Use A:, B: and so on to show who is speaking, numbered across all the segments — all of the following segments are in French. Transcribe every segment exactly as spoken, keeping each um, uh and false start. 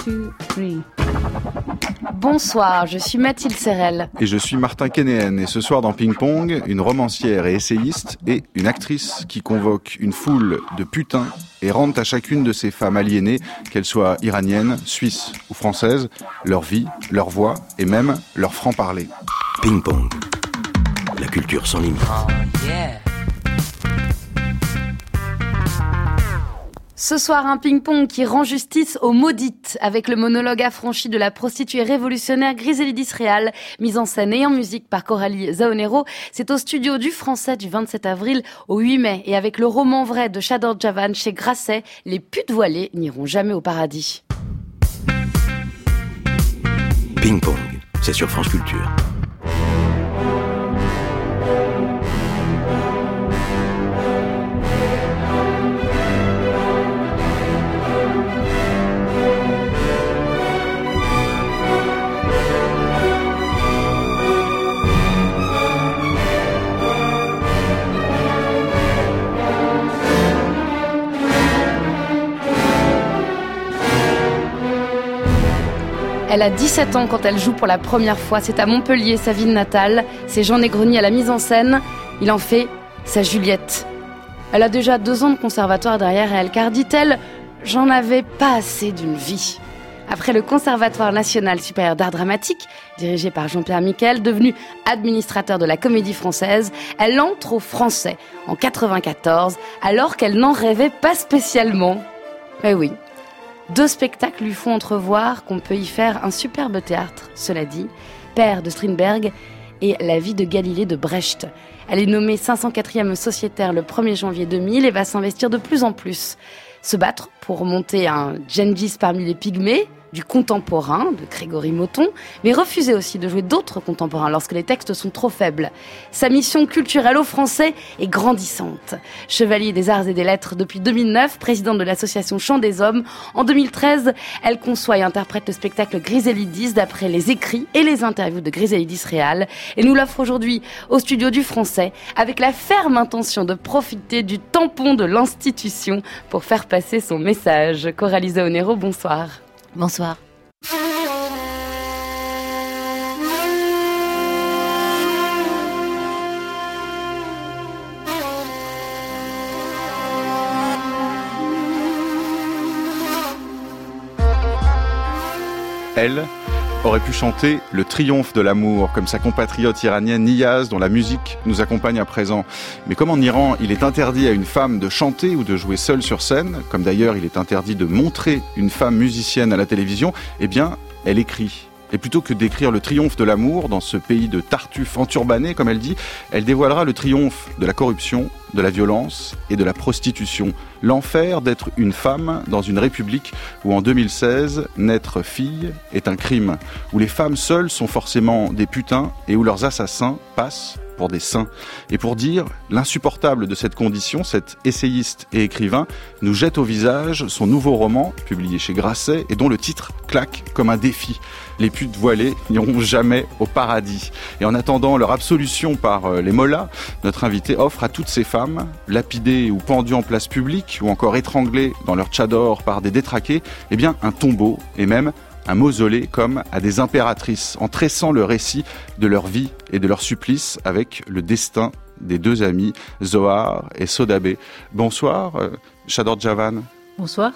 A: two, three. Bonsoir, je suis Mathilde Serrel.
B: Et je suis Martin Kénéen. Et ce soir dans Ping Pong, une romancière et essayiste et une actrice qui convoque une foule de putains et rendent à chacune de ces femmes aliénées, qu'elles soient iraniennes, suisses ou françaises, leur vie, leur voix et même leur franc-parler.
C: Ping Pong, la culture sans limite.
A: Oh, yeah. Ce soir, un ping-pong qui rend justice aux maudites, avec le monologue affranchi de la prostituée révolutionnaire Griselidis Réal, mise en scène et en musique par Coralie Zaonero. C'est au studio du Français du vingt-sept avril au huit mai, et avec le roman vrai de Shador Javan chez Grasset, les putes voilées n'iront jamais au paradis.
C: Ping-pong, c'est sur France Culture.
A: Elle a dix-sept ans quand elle joue pour la première fois. C'est à Montpellier, sa ville natale. C'est Jean Negroni à la mise en scène. Il en fait sa Juliette. Elle a déjà deux ans de conservatoire derrière elle, car dit-elle, j'en avais pas assez d'une vie. Après le Conservatoire national supérieur d'art dramatique, dirigé par Jean-Pierre Miquel, devenu administrateur de la Comédie Française, elle entre au Français en quatre-vingt-quatorze, alors qu'elle n'en rêvait pas spécialement. Mais oui. Deux spectacles lui font entrevoir qu'on peut y faire un superbe théâtre, cela dit, Père de Strindberg et La vie de Galilée de Brecht. Elle est nommée cinq cent quatrième sociétaire le premier janvier deux mille et va s'investir de plus en plus. Se battre pour monter un Gengis parmi les pygmées, du contemporain de Grégory Moton, mais refuser aussi de jouer d'autres contemporains lorsque les textes sont trop faibles. Sa mission culturelle au Français est grandissante. Chevalier des Arts et des Lettres depuis deux mille neuf, présidente de l'association Chant des Hommes, en deux mille treize, elle conçoit et interprète le spectacle Griselidis d'après les écrits et les interviews de Griselidis Réal, et nous l'offre aujourd'hui au studio du Français avec la ferme intention de profiter du tampon de l'institution pour faire passer son message. Coralie Zaonero, bonsoir.
D: Bonsoir.
B: Elle aurait pu chanter le triomphe de l'amour, comme sa compatriote iranienne Niyaz, dont la musique nous accompagne à présent. Mais comme en Iran, il est interdit à une femme de chanter ou de jouer seule sur scène, comme d'ailleurs il est interdit de montrer une femme musicienne à la télévision, eh bien, elle écrit. Et plutôt que d'écrire le triomphe de l'amour dans ce pays de Tartuffe enturbanés, comme elle dit, elle dévoilera le triomphe de la corruption, de la violence et de la prostitution. L'enfer d'être une femme dans une république où en deux mille seize, naître fille est un crime, où les femmes seules sont forcément des putains et où leurs assassins passent pour des saints. Et pour dire l'insupportable de cette condition, cet essayiste et écrivain nous jette au visage son nouveau roman, publié chez Grasset, et dont le titre claque comme un défi. Les putes voilées n'iront jamais au paradis. Et en attendant leur absolution par les mollahs, notre invité offre à toutes ces femmes, lapidées ou pendues en place publique, ou encore étranglées dans leur tchador par des détraqués, eh bien un tombeau, et même un mausolée comme à des impératrices, en tressant le récit de leur vie et de leur supplice avec le destin des deux amis, Zohar et Sodabé. Bonsoir, euh, Shador Javan.
D: Bonsoir.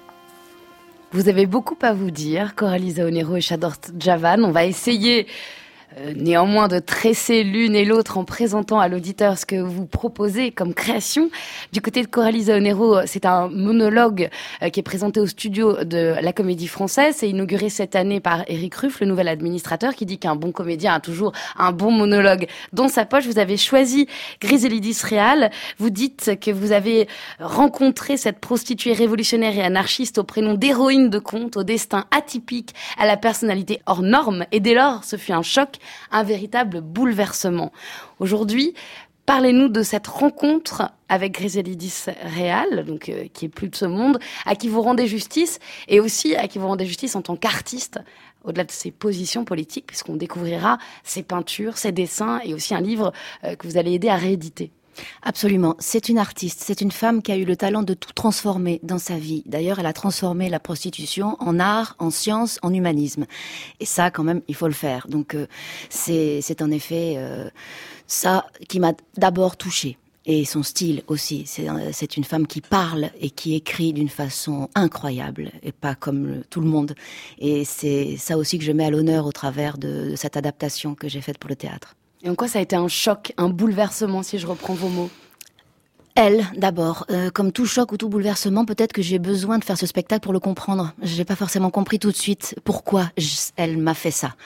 A: Vous avez beaucoup à vous dire, Coralie Zaonero et Shador Javan. On va essayer euh, néanmoins de tresser l'une et l'autre en présentant à l'auditeur ce que vous proposez comme création. Du côté de Coralie Zaonero, c'est un monologue euh, qui est présenté au studio de la Comédie Française. C'est inauguré cette année par Éric Ruff, le nouvel administrateur, qui dit qu'un bon comédien a toujours un bon monologue dans sa poche. Vous avez choisi Griselidis Réal. Vous dites que vous avez rencontré cette prostituée révolutionnaire et anarchiste au prénom d'héroïne de conte, au destin atypique, à la personnalité hors norme. Et dès lors, ce fut un choc, un véritable bouleversement. Aujourd'hui, parlez-nous de cette rencontre avec Griselidis Réal, donc euh, qui est plus de ce monde, à qui vous rendez justice, et aussi à qui vous rendez justice en tant qu'artiste, au-delà de ses positions politiques, puisqu'on découvrira ses peintures, ses dessins, et aussi un livre euh, que vous allez aider à rééditer.
D: Absolument. C'est une artiste. C'est une femme qui a eu le talent de tout transformer dans sa vie. D'ailleurs, elle a transformé la prostitution en art, en science, en humanisme. Et ça, quand même, il faut le faire. Donc, euh, c'est, c'est en effet euh, ça qui m'a d'abord touchée. Et son style aussi. C'est, c'est une femme qui parle et qui écrit d'une façon incroyable et pas comme le, tout le monde. Et c'est ça aussi que je mets à l'honneur au travers de, de cette adaptation que j'ai faite pour le théâtre.
A: Et en quoi ça a été un choc, un bouleversement, si je reprends vos mots ?
D: Elle, d'abord. Euh, comme tout choc ou tout bouleversement, peut-être que j'ai besoin de faire ce spectacle pour le comprendre. J'ai pas forcément compris tout de suite pourquoi je, elle m'a fait ça.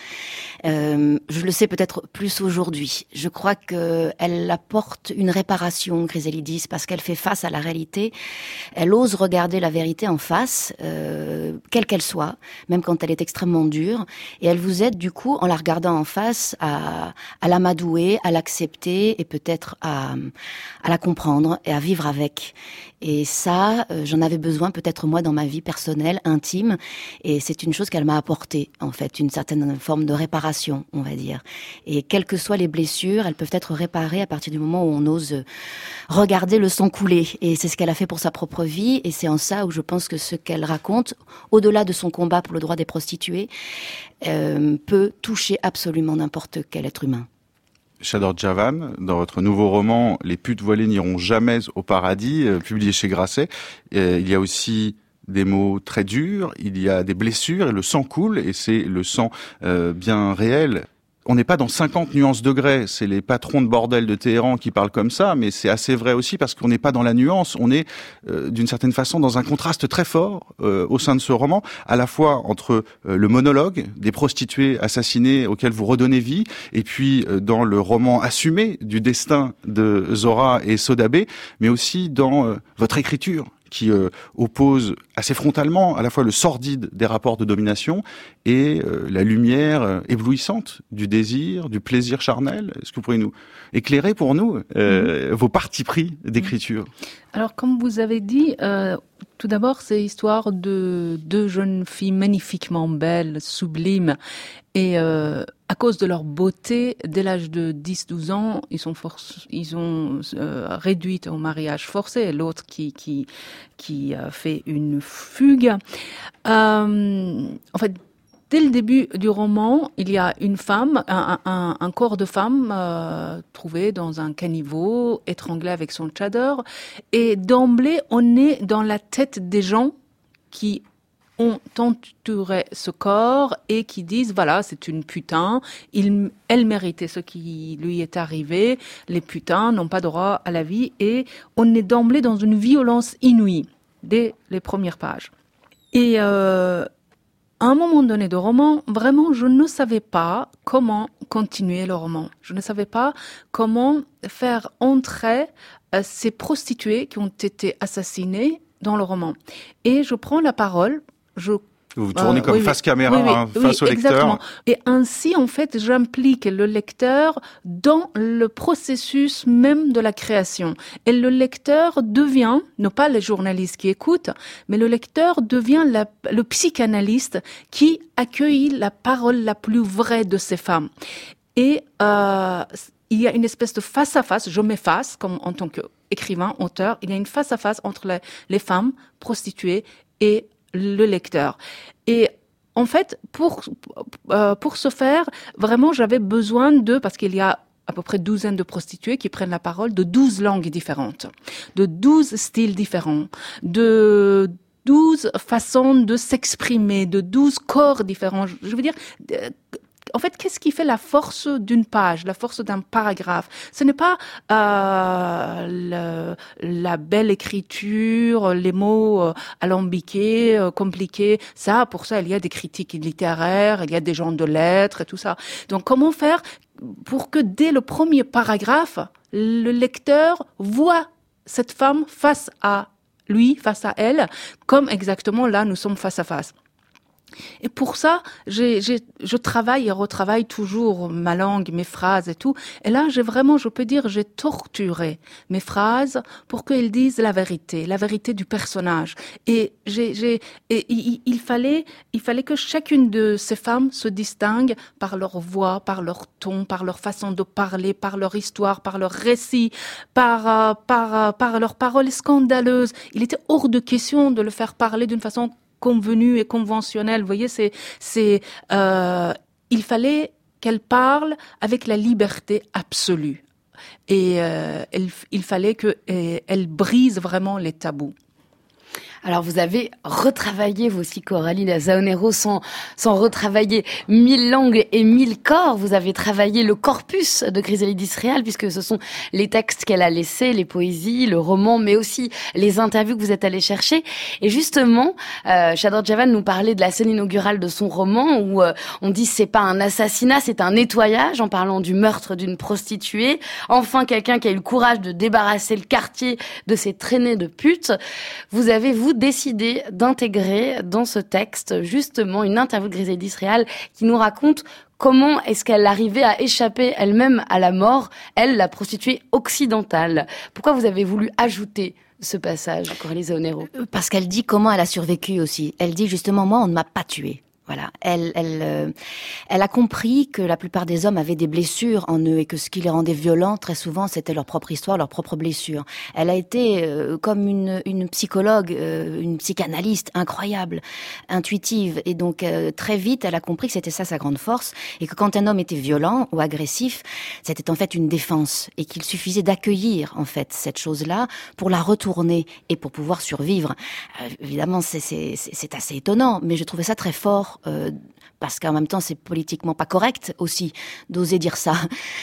D: Euh, je le sais peut-être plus aujourd'hui. Je crois que elle apporte une réparation, Chrysalidis, parce qu'elle fait face à la réalité. Elle ose regarder la vérité en face, euh, quelle qu'elle soit, même quand elle est extrêmement dure. Et elle vous aide, du coup, en la regardant en face, à, à l'amadouer, à l'accepter et peut-être à, à la comprendre et à vivre avec. Et ça, euh, j'en avais besoin peut-être moi dans ma vie personnelle, intime, et c'est une chose qu'elle m'a apportée, en fait, une certaine forme de réparation, on va dire. Et quelles que soient les blessures, elles peuvent être réparées à partir du moment où on ose regarder le sang couler. Et c'est ce qu'elle a fait pour sa propre vie, et c'est en ça où je pense que ce qu'elle raconte, au-delà de son combat pour le droit des prostituées, euh, peut toucher absolument n'importe quel être humain.
B: Shador Javan, dans votre nouveau roman « Les putes voilées n'iront jamais au paradis », euh, publié chez Grasset, euh, il y a aussi des mots très durs, il y a des blessures et le sang coule, et c'est le sang euh, bien réel. On n'est pas dans cinquante nuances degrés, c'est les patrons de bordel de Téhéran qui parlent comme ça, mais c'est assez vrai aussi parce qu'on n'est pas dans la nuance, on est euh, d'une certaine façon dans un contraste très fort euh, au sein de ce roman, à la fois entre euh, le monologue des prostituées assassinées auxquelles vous redonnez vie, et puis euh, dans le roman assumé du destin de Zora et Sodabé, mais aussi dans euh, votre écriture, qui euh, oppose assez frontalement à la fois le sordide des rapports de domination et euh, la lumière euh, éblouissante du désir, du plaisir charnel. Est-ce que vous pourriez nous éclairer pour nous euh, mmh. vos partis pris d'écriture ?
E: Alors, comme vous avez dit, euh, tout d'abord, c'est l'histoire de deux jeunes filles magnifiquement belles, sublimes, et euh, à cause de leur beauté, dès l'âge de dix douze ans, ils sont forc- ils ont euh, réduites au mariage forcé. L'autre qui qui qui a fait une fugue. Euh, en fait, dès le début du roman, il y a une femme, un, un, un corps de femme euh, trouvé dans un caniveau, étranglé avec son tchador, et d'emblée, on est dans la tête des gens qui ont entouré ce corps et qui disent, voilà, c'est une putain, il, elle méritait ce qui lui est arrivé, les putains n'ont pas droit à la vie, et on est d'emblée dans une violence inouïe, dès les premières pages. Et euh, à un moment donné de roman, vraiment, je ne savais pas comment continuer le roman. Je ne savais pas comment faire entrer euh, ces prostituées qui ont été assassinées dans le roman. Et je prends la parole, je
B: Vous vous tournez
E: euh,
B: comme
E: oui,
B: face
E: oui,
B: caméra,
E: oui, oui,
B: hein, face
E: oui,
B: au
E: exactement.
B: lecteur.
E: Et ainsi, en fait, j'implique le lecteur dans le processus même de la création. Et le lecteur devient, non pas le journaliste qui écoute, mais le lecteur devient la, le psychanalyste qui accueille la parole la plus vraie de ces femmes. Et euh, il y a une espèce de face-à-face, je m'efface comme en tant qu'écrivain, auteur, il y a une face-à-face entre les, les femmes prostituées et le lecteur. Et en fait, pour euh, pour ce faire, vraiment, j'avais besoin de, parce qu'il y a à peu près douzaine de prostituées qui prennent la parole de douze langues différentes, de douze styles différents, de douze façons de s'exprimer, de douze corps différents. Je veux dire, en fait, qu'est-ce qui fait la force d'une page, la force d'un paragraphe ? Ce n'est pas euh, le, la belle écriture, les mots euh, alambiqués, euh, compliqués. Ça, pour ça, il y a des critiques littéraires, il y a des gens de lettres et tout ça. Donc, comment faire pour que dès le premier paragraphe, le lecteur voit cette femme face à lui, face à elle, comme exactement là, nous sommes face à face. Et pour ça, j'ai, j'ai, je travaille et retravaille toujours ma langue, mes phrases et tout. Et là, j'ai vraiment, je peux dire, j'ai torturé mes phrases pour qu'elles disent la vérité, la vérité du personnage. Et j'ai, j'ai, et il, il fallait, il fallait que chacune de ces femmes se distingue par leur voix, par leur ton, par leur façon de parler, par leur histoire, par leur récit, par, euh, par, euh, par leurs paroles scandaleuses. Il était hors de question de le faire parler d'une façon convenue et conventionnelle. Vous voyez, c'est, c'est, euh, il fallait qu'elle parle avec la liberté absolue. Et euh, elle, il fallait qu'elle brise vraiment les tabous.
A: Alors vous avez retravaillé vous aussi, Coralie Zaonero, sans, sans retravailler mille langues et mille corps. Vous avez travaillé le corpus de Griselidis Real, puisque ce sont les textes qu'elle a laissés, les poésies, le roman, mais aussi les interviews que vous êtes allés chercher. Et justement, euh, Chador Javan nous parlait de la scène inaugurale de son roman, où euh, on dit c'est pas un assassinat, c'est un nettoyage, en parlant du meurtre d'une prostituée. Enfin, quelqu'un qui a eu le courage de débarrasser le quartier de ces traînées de putes. Vous avez, vous, décidé d'intégrer dans ce texte justement une interview de Griselidis Real qui nous raconte comment est-ce qu'elle arrivait à échapper elle-même à la mort, elle, la prostituée occidentale. Pourquoi vous avez voulu ajouter ce passage, Coralie Zaonero?
D: Parce qu'elle dit comment elle a survécu aussi. Elle dit justement, moi, on ne m'a pas tuée. Voilà, elle, elle, euh, elle a compris que la plupart des hommes avaient des blessures en eux et que ce qui les rendait violents, très souvent, c'était leur propre histoire, leurs propres blessures. Elle a été euh, comme une, une psychologue, euh, une psychanalyste incroyable, intuitive, et donc euh, très vite, elle a compris que c'était ça sa grande force et que quand un homme était violent ou agressif, c'était en fait une défense et qu'il suffisait d'accueillir en fait cette chose-là pour la retourner et pour pouvoir survivre. Euh, évidemment, c'est, c'est, c'est, c'est assez étonnant, mais je trouvais ça très fort. Euh, parce qu'en même temps c'est politiquement pas correct aussi d'oser dire ça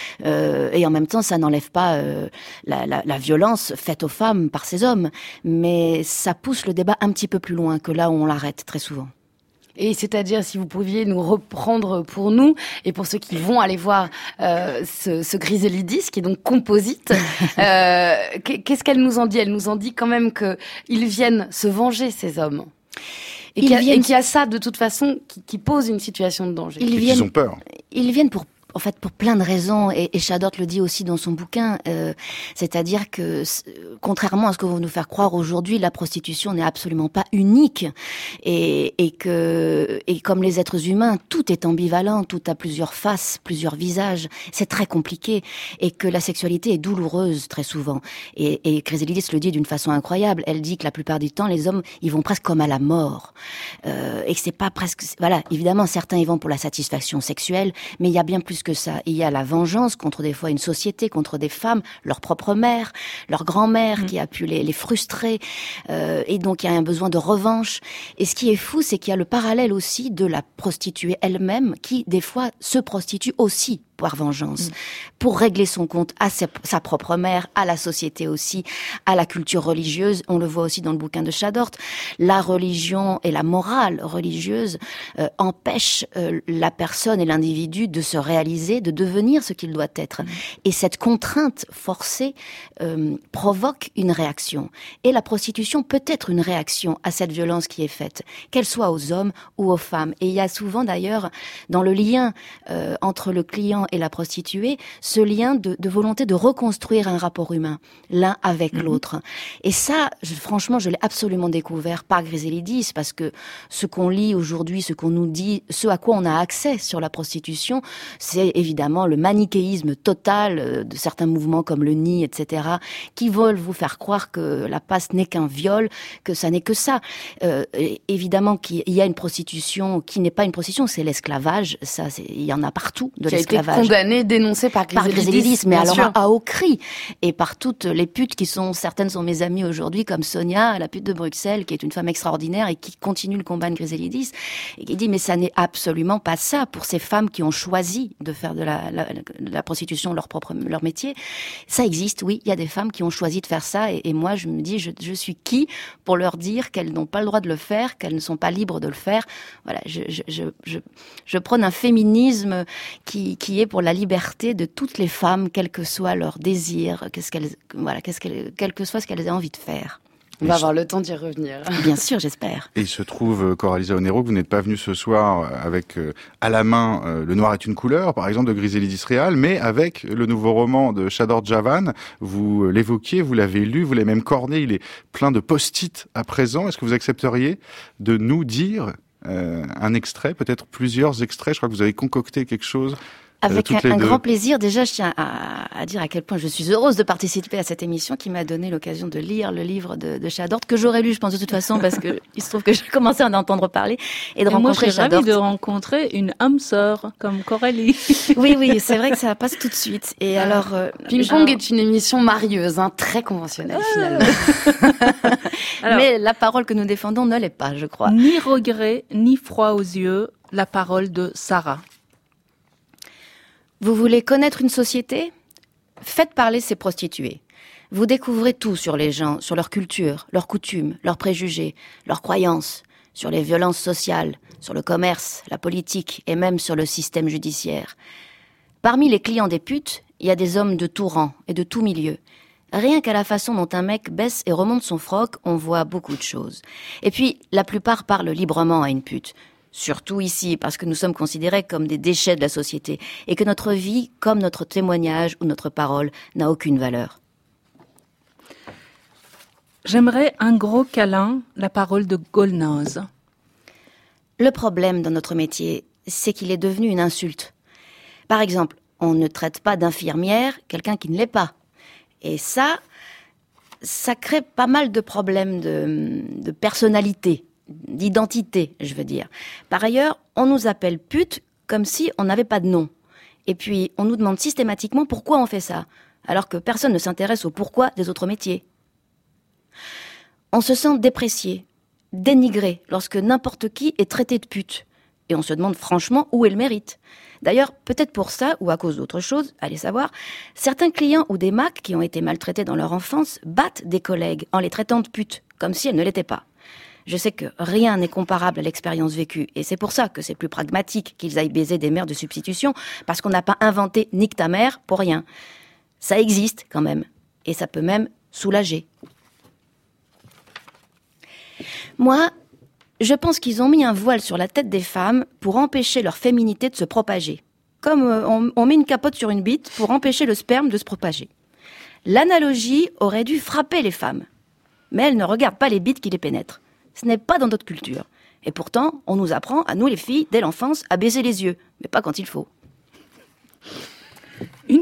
D: euh, et en même temps ça n'enlève pas euh, la, la, la violence faite aux femmes par ces hommes, mais ça pousse le débat un petit peu plus loin que là où on l'arrête très souvent.
A: Et c'est-à-dire, si vous pouviez nous reprendre pour nous, et pour ceux qui vont aller voir euh, ce, ce Griselidis, qui est donc composite, euh, qu'est-ce qu'elle nous en dit? Elle nous en dit quand même qu'ils viennent se venger, ces hommes. Et qu'il, y a, viennent... et qu'il y a ça, de toute façon, qui, qui pose une situation de danger.
B: Ils, viennent... Ils ont peur.
D: Ils viennent pour... En fait, pour plein de raisons, et, et Chador le dit aussi dans son bouquin, euh, c'est-à-dire que, contrairement à ce que vont nous faire croire aujourd'hui, la prostitution n'est absolument pas unique, et, et que, et comme les êtres humains, tout est ambivalent, tout a plusieurs faces, plusieurs visages, c'est très compliqué, et que la sexualité est douloureuse très souvent. Et, et Griselidis le dit d'une façon incroyable. Elle dit que la plupart du temps, les hommes, ils vont presque comme à la mort, euh, et que c'est pas presque, voilà, évidemment, certains y vont pour la satisfaction sexuelle, mais il y a bien plus que ça. Il y a la vengeance contre des fois une société, contre des femmes, leur propre mère, leur grand-mère mmh. qui a pu les, les frustrer, euh, et donc il y a un besoin de revanche. Et ce qui est fou, c'est qu'il y a le parallèle aussi de la prostituée elle-même qui, des fois, se prostitue aussi par vengeance, mmh. pour régler son compte à sa, sa propre mère, à la société aussi, à la culture religieuse. On le voit aussi dans le bouquin de Chador. La religion et la morale religieuse euh, empêchent euh, la personne et l'individu de se réaliser, de devenir ce qu'il doit être. Mmh. Et cette contrainte forcée euh, provoque une réaction. Et la prostitution peut être une réaction à cette violence qui est faite, qu'elle soit aux hommes ou aux femmes. Et il y a souvent d'ailleurs, dans le lien euh, entre le client et la prostituée, ce lien de, de volonté de reconstruire un rapport humain, l'un avec mmh. l'autre. Et ça, je, franchement, je l'ai absolument découvert par Griselidis, parce que ce qu'on lit aujourd'hui, ce qu'on nous dit, ce à quoi on a accès sur la prostitution, c'est évidemment le manichéisme total de certains mouvements comme le N I, et cetera, qui veulent vous faire croire que la passe n'est qu'un viol, que ça n'est que ça. Euh, évidemment qu'il y a une prostitution qui n'est pas une prostitution, c'est l'esclavage. Ça, c'est, il y en a partout de qui l'esclavage.
A: Condamné, dénoncé par Griselidis,
D: mais alors sûr. à haut cri, et par toutes les putes qui sont, certaines sont mes amies aujourd'hui, comme Sonia, la pute de Bruxelles, qui est une femme extraordinaire et qui continue le combat de Griselidis, et qui dit mais ça n'est absolument pas ça pour ces femmes qui ont choisi de faire de la, la, la prostitution leur propre leur métier. Ça existe, oui, il y a des femmes qui ont choisi de faire ça, et, et moi je me dis je, je suis qui pour leur dire qu'elles n'ont pas le droit de le faire, qu'elles ne sont pas libres de le faire. Voilà, je je je je, je prône un féminisme qui qui est pour la liberté de toutes les femmes, quel que soit leur désir, qu'est-ce qu'elles, voilà, qu'est-ce qu'elles, quel que soit ce qu'elles aient envie de faire.
A: On va avoir le temps d'y revenir.
D: Bien sûr, j'espère.
B: Et il se trouve, Coralie Zaonero, que vous n'êtes pas venue ce soir avec euh, à la main euh, Le noir est une couleur, par exemple, de Griselide Disréal, mais avec le nouveau roman de Chador Javan. Vous euh, l'évoquiez, vous l'avez lu, vous l'avez même corné, il est plein de post-it à présent. Est-ce que vous accepteriez de nous dire euh, un extrait, peut-être plusieurs extraits? Je crois que vous avez concocté quelque chose.
D: Avec un, un
B: deux.
D: grand plaisir. Déjà, je tiens à, à dire à quel point je suis heureuse de participer à cette émission qui m'a donné l'occasion de lire le livre de, de Chador, que j'aurais lu, je pense, de toute façon, parce que il se trouve que j'ai commencé à en entendre parler et de
E: et
D: rencontrer
E: moi, je suis
D: Chador.
E: ravie de rencontrer une âme sœur comme Coralie.
D: Oui, oui, c'est vrai que ça passe tout de suite. Et ah. alors, euh,
A: Ping Pong est une émission marieuse, hein, très conventionnelle, ah. finalement.
D: alors, mais la parole que nous défendons ne l'est pas, je crois.
E: Ni regret, ni froid aux yeux, la parole de Sarah.
D: Vous voulez connaître une société ? Faites parler ces prostituées. Vous découvrez tout sur les gens, sur leur culture, leurs coutumes, leurs préjugés, leurs croyances, sur les violences sociales, sur le commerce, la politique et même sur le système judiciaire. Parmi les clients des putes, il y a des hommes de tout rang et de tout milieu. Rien qu'à la façon dont un mec baisse et remonte son froc, on voit beaucoup de choses. Et puis, la plupart parlent librement à une pute. Surtout ici, parce que nous sommes considérés comme des déchets de la société et que notre vie, comme notre témoignage ou notre parole, n'a aucune valeur.
E: J'aimerais un gros câlin, la parole de Golnaz.
D: Le problème dans notre métier, c'est qu'il est devenu une insulte. Par exemple, on ne traite pas d'infirmière quelqu'un qui ne l'est pas. Et ça, ça crée pas mal de problèmes de, de personnalité. D'identité, je veux dire. Par ailleurs, on nous appelle pute comme si on n'avait pas de nom. Et puis, on nous demande systématiquement pourquoi on fait ça, alors que personne ne s'intéresse au pourquoi des autres métiers. On se sent déprécié, dénigré, lorsque n'importe qui est traité de pute. Et on se demande franchement où est le mérite. D'ailleurs, peut-être pour ça, ou à cause d'autre chose, allez savoir, certains clients ou des macs qui ont été maltraités dans leur enfance battent des collègues en les traitant de pute, comme si elles ne l'étaient pas. Je sais que rien n'est comparable à l'expérience vécue, et c'est pour ça que c'est plus pragmatique qu'ils aillent baiser des mères de substitution, parce qu'on n'a pas inventé « nique ta mère » pour rien. Ça existe quand même, et ça peut même soulager. Moi, je pense qu'ils ont mis un voile sur la tête des femmes pour empêcher leur féminité de se propager. Comme on, on met une capote sur une bite pour empêcher le sperme de se propager. L'analogie aurait dû frapper les femmes, mais elles ne regardent pas les bites qui les pénètrent. Ce n'est pas dans notre culture. Et pourtant, on nous apprend, à nous les filles, dès l'enfance, à baiser les yeux. Mais pas quand il faut.
E: Une...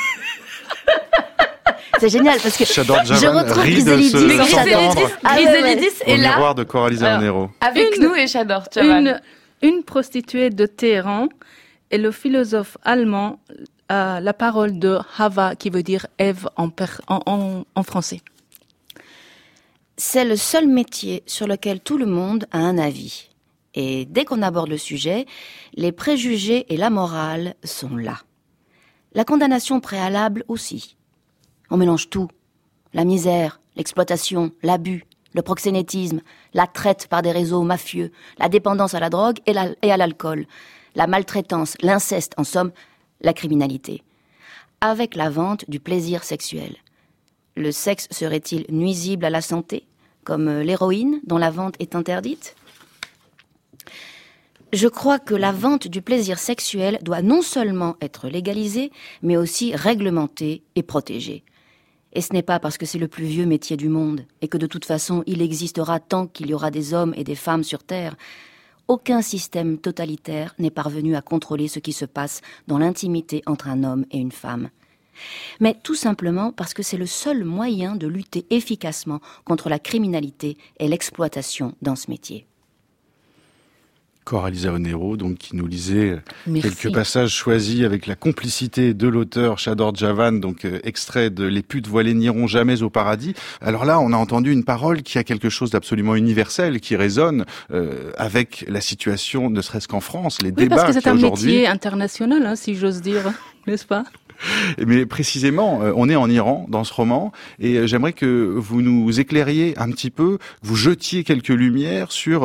D: C'est génial, parce que
B: Chador Javan
D: je retrouve
B: Griselidis
A: Griselidis est
B: au
A: là.
B: miroir de Coralie Zaonero.
A: Avec
E: une,
A: nous et Chador Javan.
E: Une, une prostituée de Téhéran et le philosophe allemand, euh, la parole de Hava, qui veut dire Ève en, per, en, en, en français.
D: C'est le seul métier sur lequel tout le monde a un avis. Et dès qu'on aborde le sujet, les préjugés et la morale sont là. La condamnation préalable aussi. On mélange tout. La misère, l'exploitation, l'abus, le proxénétisme, la traite par des réseaux mafieux, la dépendance à la drogue et, la, et à l'alcool, la maltraitance, l'inceste, en somme, la criminalité. Avec la vente du plaisir sexuel. Le sexe serait-il nuisible à la santé, comme l'héroïne dont la vente est interdite ? Je crois que la vente du plaisir sexuel doit non seulement être légalisée, mais aussi réglementée et protégée. Et ce n'est pas parce que c'est le plus vieux métier du monde, et que de toute façon il existera tant qu'il y aura des hommes et des femmes sur Terre. Aucun système totalitaire n'est parvenu à contrôler ce qui se passe dans l'intimité entre un homme et une femme. Mais tout simplement parce que c'est le seul moyen de lutter efficacement contre la criminalité et l'exploitation dans ce métier.
B: Coralie Zaonero, donc, qui nous lisait
E: Merci.
B: Quelques passages choisis avec la complicité de l'auteur Chador Javan, donc euh, extrait de « Les putes voilées n'iront jamais au paradis ». Alors là, on a entendu une parole qui a quelque chose d'absolument universel, qui résonne euh, avec la situation, ne serait-ce qu'en France, les
E: oui,
B: débats
E: parce que c'est un
B: aujourd'hui.
E: métier international, hein, si j'ose dire, n'est-ce pas ?
B: Mais précisément, euh, on est en Iran dans ce roman, et euh, j'aimerais que vous nous éclairiez un petit peu, vous jetiez quelques lumières sur euh,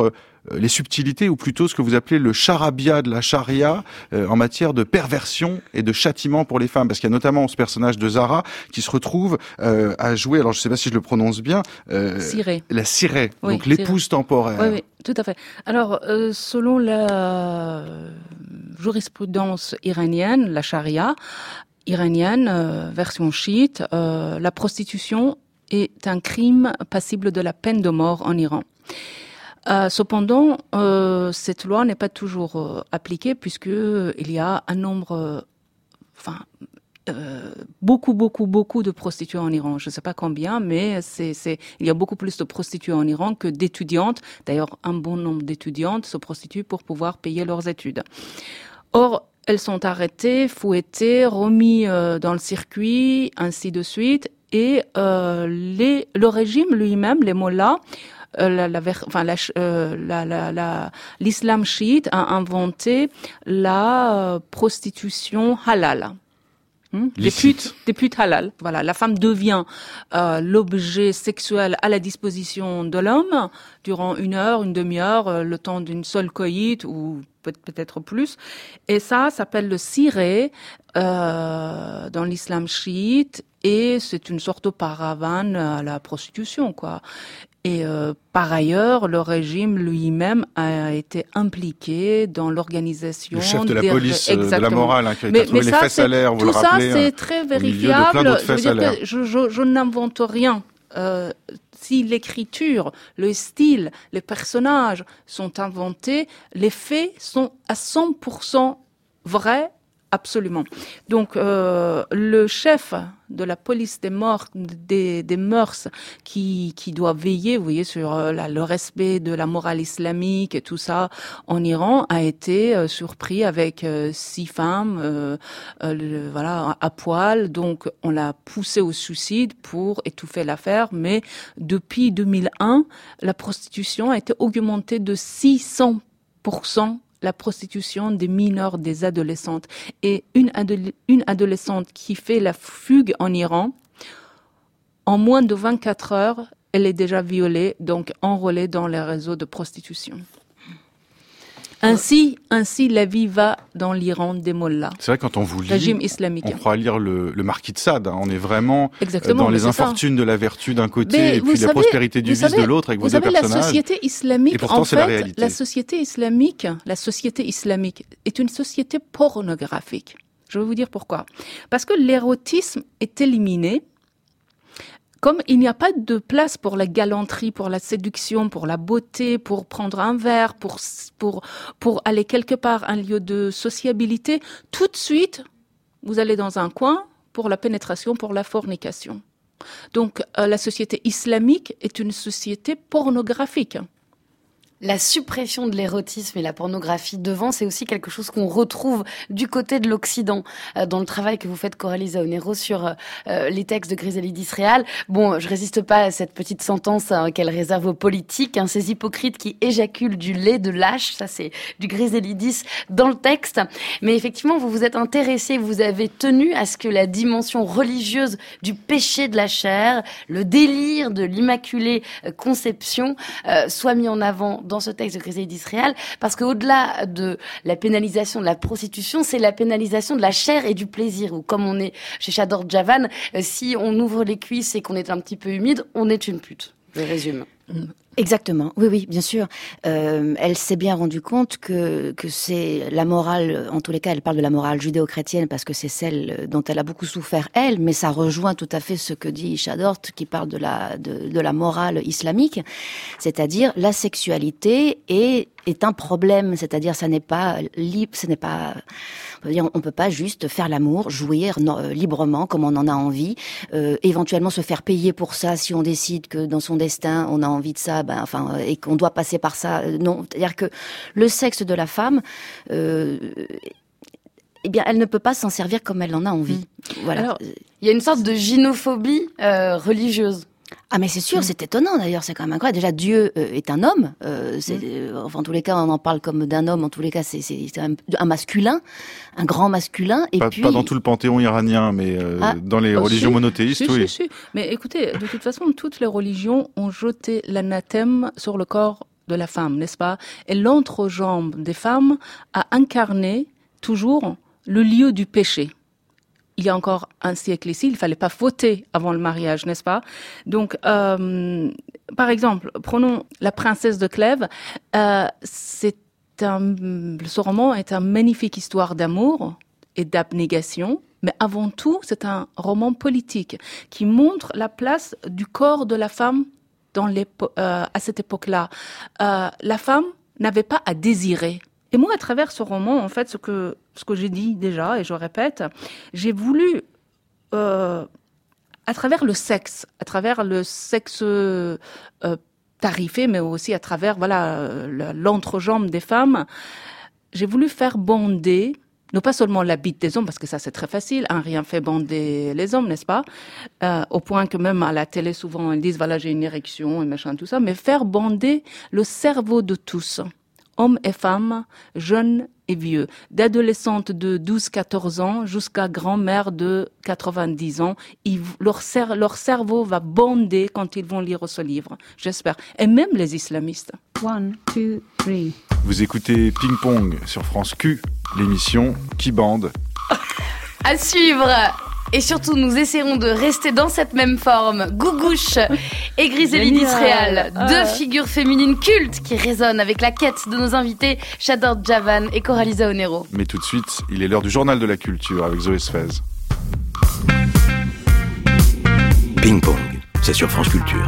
B: les subtilités, ou plutôt ce que vous appelez le charabia de la charia euh, en matière de perversion et de châtiment pour les femmes, parce qu'il y a notamment ce personnage de Zara qui se retrouve euh, à jouer, alors je sais pas si je le prononce bien, euh,
E: Cirée.
B: la Cirée,
E: Oui,
B: donc l'épouse
E: Cirée.
B: temporaire.
E: Oui, oui, tout à fait. Alors, euh, selon la jurisprudence iranienne, la charia iranienne, euh, version chiite, euh, la prostitution est un crime passible de la peine de mort en Iran. Euh, cependant, euh, cette loi n'est pas toujours euh, appliquée puisque il y a un nombre, euh, enfin, euh, beaucoup, beaucoup, beaucoup de prostituées en Iran. Je ne sais pas combien, mais c'est, c'est, il y a beaucoup plus de prostituées en Iran que d'étudiantes. D'ailleurs, un bon nombre d'étudiantes se prostituent pour pouvoir payer leurs études. Or, elles sont arrêtées, fouettées, remises euh, dans le circuit, ainsi de suite. Et euh, les, le régime lui-même, les mollahs, Euh, la, la, enfin, la, euh, la, la, la, l'islam chiite a inventé la euh, prostitution halal. Hmm? Des putes, des putes halal. Voilà, la femme devient euh, l'objet sexuel à la disposition de l'homme durant une heure, une demi-heure, euh, le temps d'une seule coïte ou peut- peut-être plus. Et ça s'appelle le ciré euh, dans l'islam chiite et c'est une sorte de paravane à la prostitution, quoi. Et euh, par ailleurs, le régime lui-même a été impliqué dans l'organisation.
B: Le chef de la
E: des...
B: police euh, de la morale, hein, qui a
E: mais,
B: trouvé
E: mais
B: les
E: ça,
B: faits salaires, vous le rappelez.
E: Tout ça, c'est
B: hein,
E: très
B: au milieu de
E: vérifiable.
B: plein d'autres faits
E: je veux dire
B: salaires.
E: que je, je, je n'invente rien. Euh, si l'écriture, le style, les personnages sont inventés, les faits sont à cent pour cent vrais. Absolument. Donc, euh, le chef de la police des morts, des, des mœurs, qui, qui doit veiller, vous voyez, sur euh, la, le respect de la morale islamique et tout ça en Iran, a été euh, surpris avec euh, six femmes, euh, euh, le, voilà, à poil. Donc, on l'a poussé au suicide pour étouffer l'affaire. Mais depuis deux mille un, la prostitution a été augmentée de six cents pour cent. La prostitution des mineurs, des adolescentes. Et une, adole- une adolescente qui fait la fugue en Iran, en moins de vingt-quatre heures, elle est déjà violée, donc enrôlée dans les réseaux de prostitution. Ainsi, ainsi la vie va dans l'Iran des mollahs.
B: C'est vrai, quand on vous lit,
E: régime islamique.
B: on croit lire le, le Marquis de Sade. Hein. On est vraiment
E: Exactement,
B: dans les
E: c'est
B: infortunes
E: ça.
B: de la vertu d'un côté
E: Mais
B: et puis
E: savez,
B: la prospérité du
E: vous
B: vice
E: savez,
B: de l'autre avec vos
E: vous
B: deux
E: savez,
B: personnages.
E: la société islamique,
B: Et pourtant,
E: en
B: c'est
E: fait,
B: la réalité.
E: la société islamique, la société islamique est une société pornographique. Je vais vous dire pourquoi. Parce que l'érotisme est éliminé. Comme il n'y a pas de place pour la galanterie, pour la séduction, pour la beauté, pour prendre un verre, pour, pour, pour aller quelque part, un lieu de sociabilité, tout de suite, vous allez dans un coin pour la pénétration, pour la fornication. Donc, euh, la société islamique est une société pornographique.
A: La suppression de l'érotisme et la pornographie devant, c'est aussi quelque chose qu'on retrouve du côté de l'Occident, euh, dans le travail que vous faites, Coralie Zaonero, sur euh, les textes de Griselidis Réal. Bon, je résiste pas à cette petite sentence hein, qu'elle réserve aux politiques, hein, ces hypocrites qui éjaculent du lait de lâche, ça c'est du Griselidis dans le texte. Mais effectivement, vous vous êtes intéressé, vous avez tenu à ce que la dimension religieuse du péché de la chair, le délire de l'immaculée conception, euh, soit mis en avant dans ce texte de Griselidis Réal, parce qu'au-delà de la pénalisation de la prostitution, c'est la pénalisation de la chair et du plaisir. Ou comme on est chez Chador Javan, euh, si on ouvre les cuisses et qu'on est un petit peu humide, on est une pute. Je résume.
D: Exactement, oui, oui, bien sûr. Euh, elle s'est bien rendue compte que que c'est la morale, en tous les cas, elle parle de la morale judéo-chrétienne parce que c'est celle dont elle a beaucoup souffert elle, mais ça rejoint tout à fait ce que dit Chador, qui parle de la de, de la morale islamique, c'est-à-dire la sexualité est est un problème, c'est-à-dire ça n'est pas libre, ce n'est pas, on peut dire, on peut pas juste faire l'amour, jouir non, euh, librement comme on en a envie, euh, éventuellement se faire payer pour ça si on décide que dans son destin on a envie de ça, ben enfin et qu'on doit passer par ça. Euh, non, c'est-à-dire que le sexe de la femme. Euh, eh bien, elle ne peut pas s'en servir comme elle en a envie. Mmh. Voilà.
A: Alors, il y a une sorte de gynophobie euh, religieuse.
D: Ah mais c'est sûr, mmh. c'est étonnant d'ailleurs, c'est quand même incroyable. Déjà Dieu euh, est un homme, euh, c'est, mmh. euh, enfin en tous les cas on en parle comme d'un homme, en tous les cas c'est, c'est, c'est un, un masculin, un grand masculin. Et
B: pas,
D: puis
B: pas dans tout le panthéon iranien, mais euh, ah, dans les
E: oh,
B: religions
E: si,
B: monothéistes,
E: si,
B: oui.
E: Si, si. Mais écoutez, de toute façon toutes les religions ont jeté l'anathème sur le corps de la femme, n'est-ce pas? Et l'entrejambe des femmes a incarné toujours le lieu du péché. Il y a encore un siècle ici, il fallait pas fauter avant le mariage, n'est-ce pas? Donc, euh, par exemple, prenons La Princesse de Clèves. Euh, c'est un, ce roman est une magnifique histoire d'amour et d'abnégation, mais avant tout, c'est un roman politique qui montre la place du corps de la femme dans euh, à cette époque-là. Euh, la femme n'avait pas à désirer. Et moi, à travers ce roman, en fait, ce que ce que j'ai dit déjà, et je répète, j'ai voulu, euh, à travers le sexe, à travers le sexe euh, tarifé, mais aussi à travers voilà l'entrejambe des femmes, j'ai voulu faire bander, non pas seulement la bite des hommes, parce que ça c'est très facile, hein, rien fait bander les hommes, n'est-ce pas, euh, au point que même à la télé souvent ils disent voilà j'ai une érection et machin tout ça, mais faire bander le cerveau de tous. Hommes et femmes, jeunes et vieux, d'adolescentes de douze à quatorze ans jusqu'à grand-mère de quatre-vingt-dix ans. Ils, leur, cer- leur cerveau va bander quand ils vont lire ce livre, j'espère. Et même les islamistes.
F: One, two, three.
B: Vous écoutez Ping Pong sur France Q, l'émission qui bande.
A: À suivre. Et surtout, nous essaierons de rester dans cette même forme. Gougouche et Griselly d'Israël,
E: ah.
A: deux figures féminines cultes qui résonnent avec la quête de nos invités, Shador Javan et Coraliza Onero.
B: Mais tout de suite, il est l'heure du journal de la culture avec Zoé Sfez.
C: Ping Pong, c'est sur France Culture.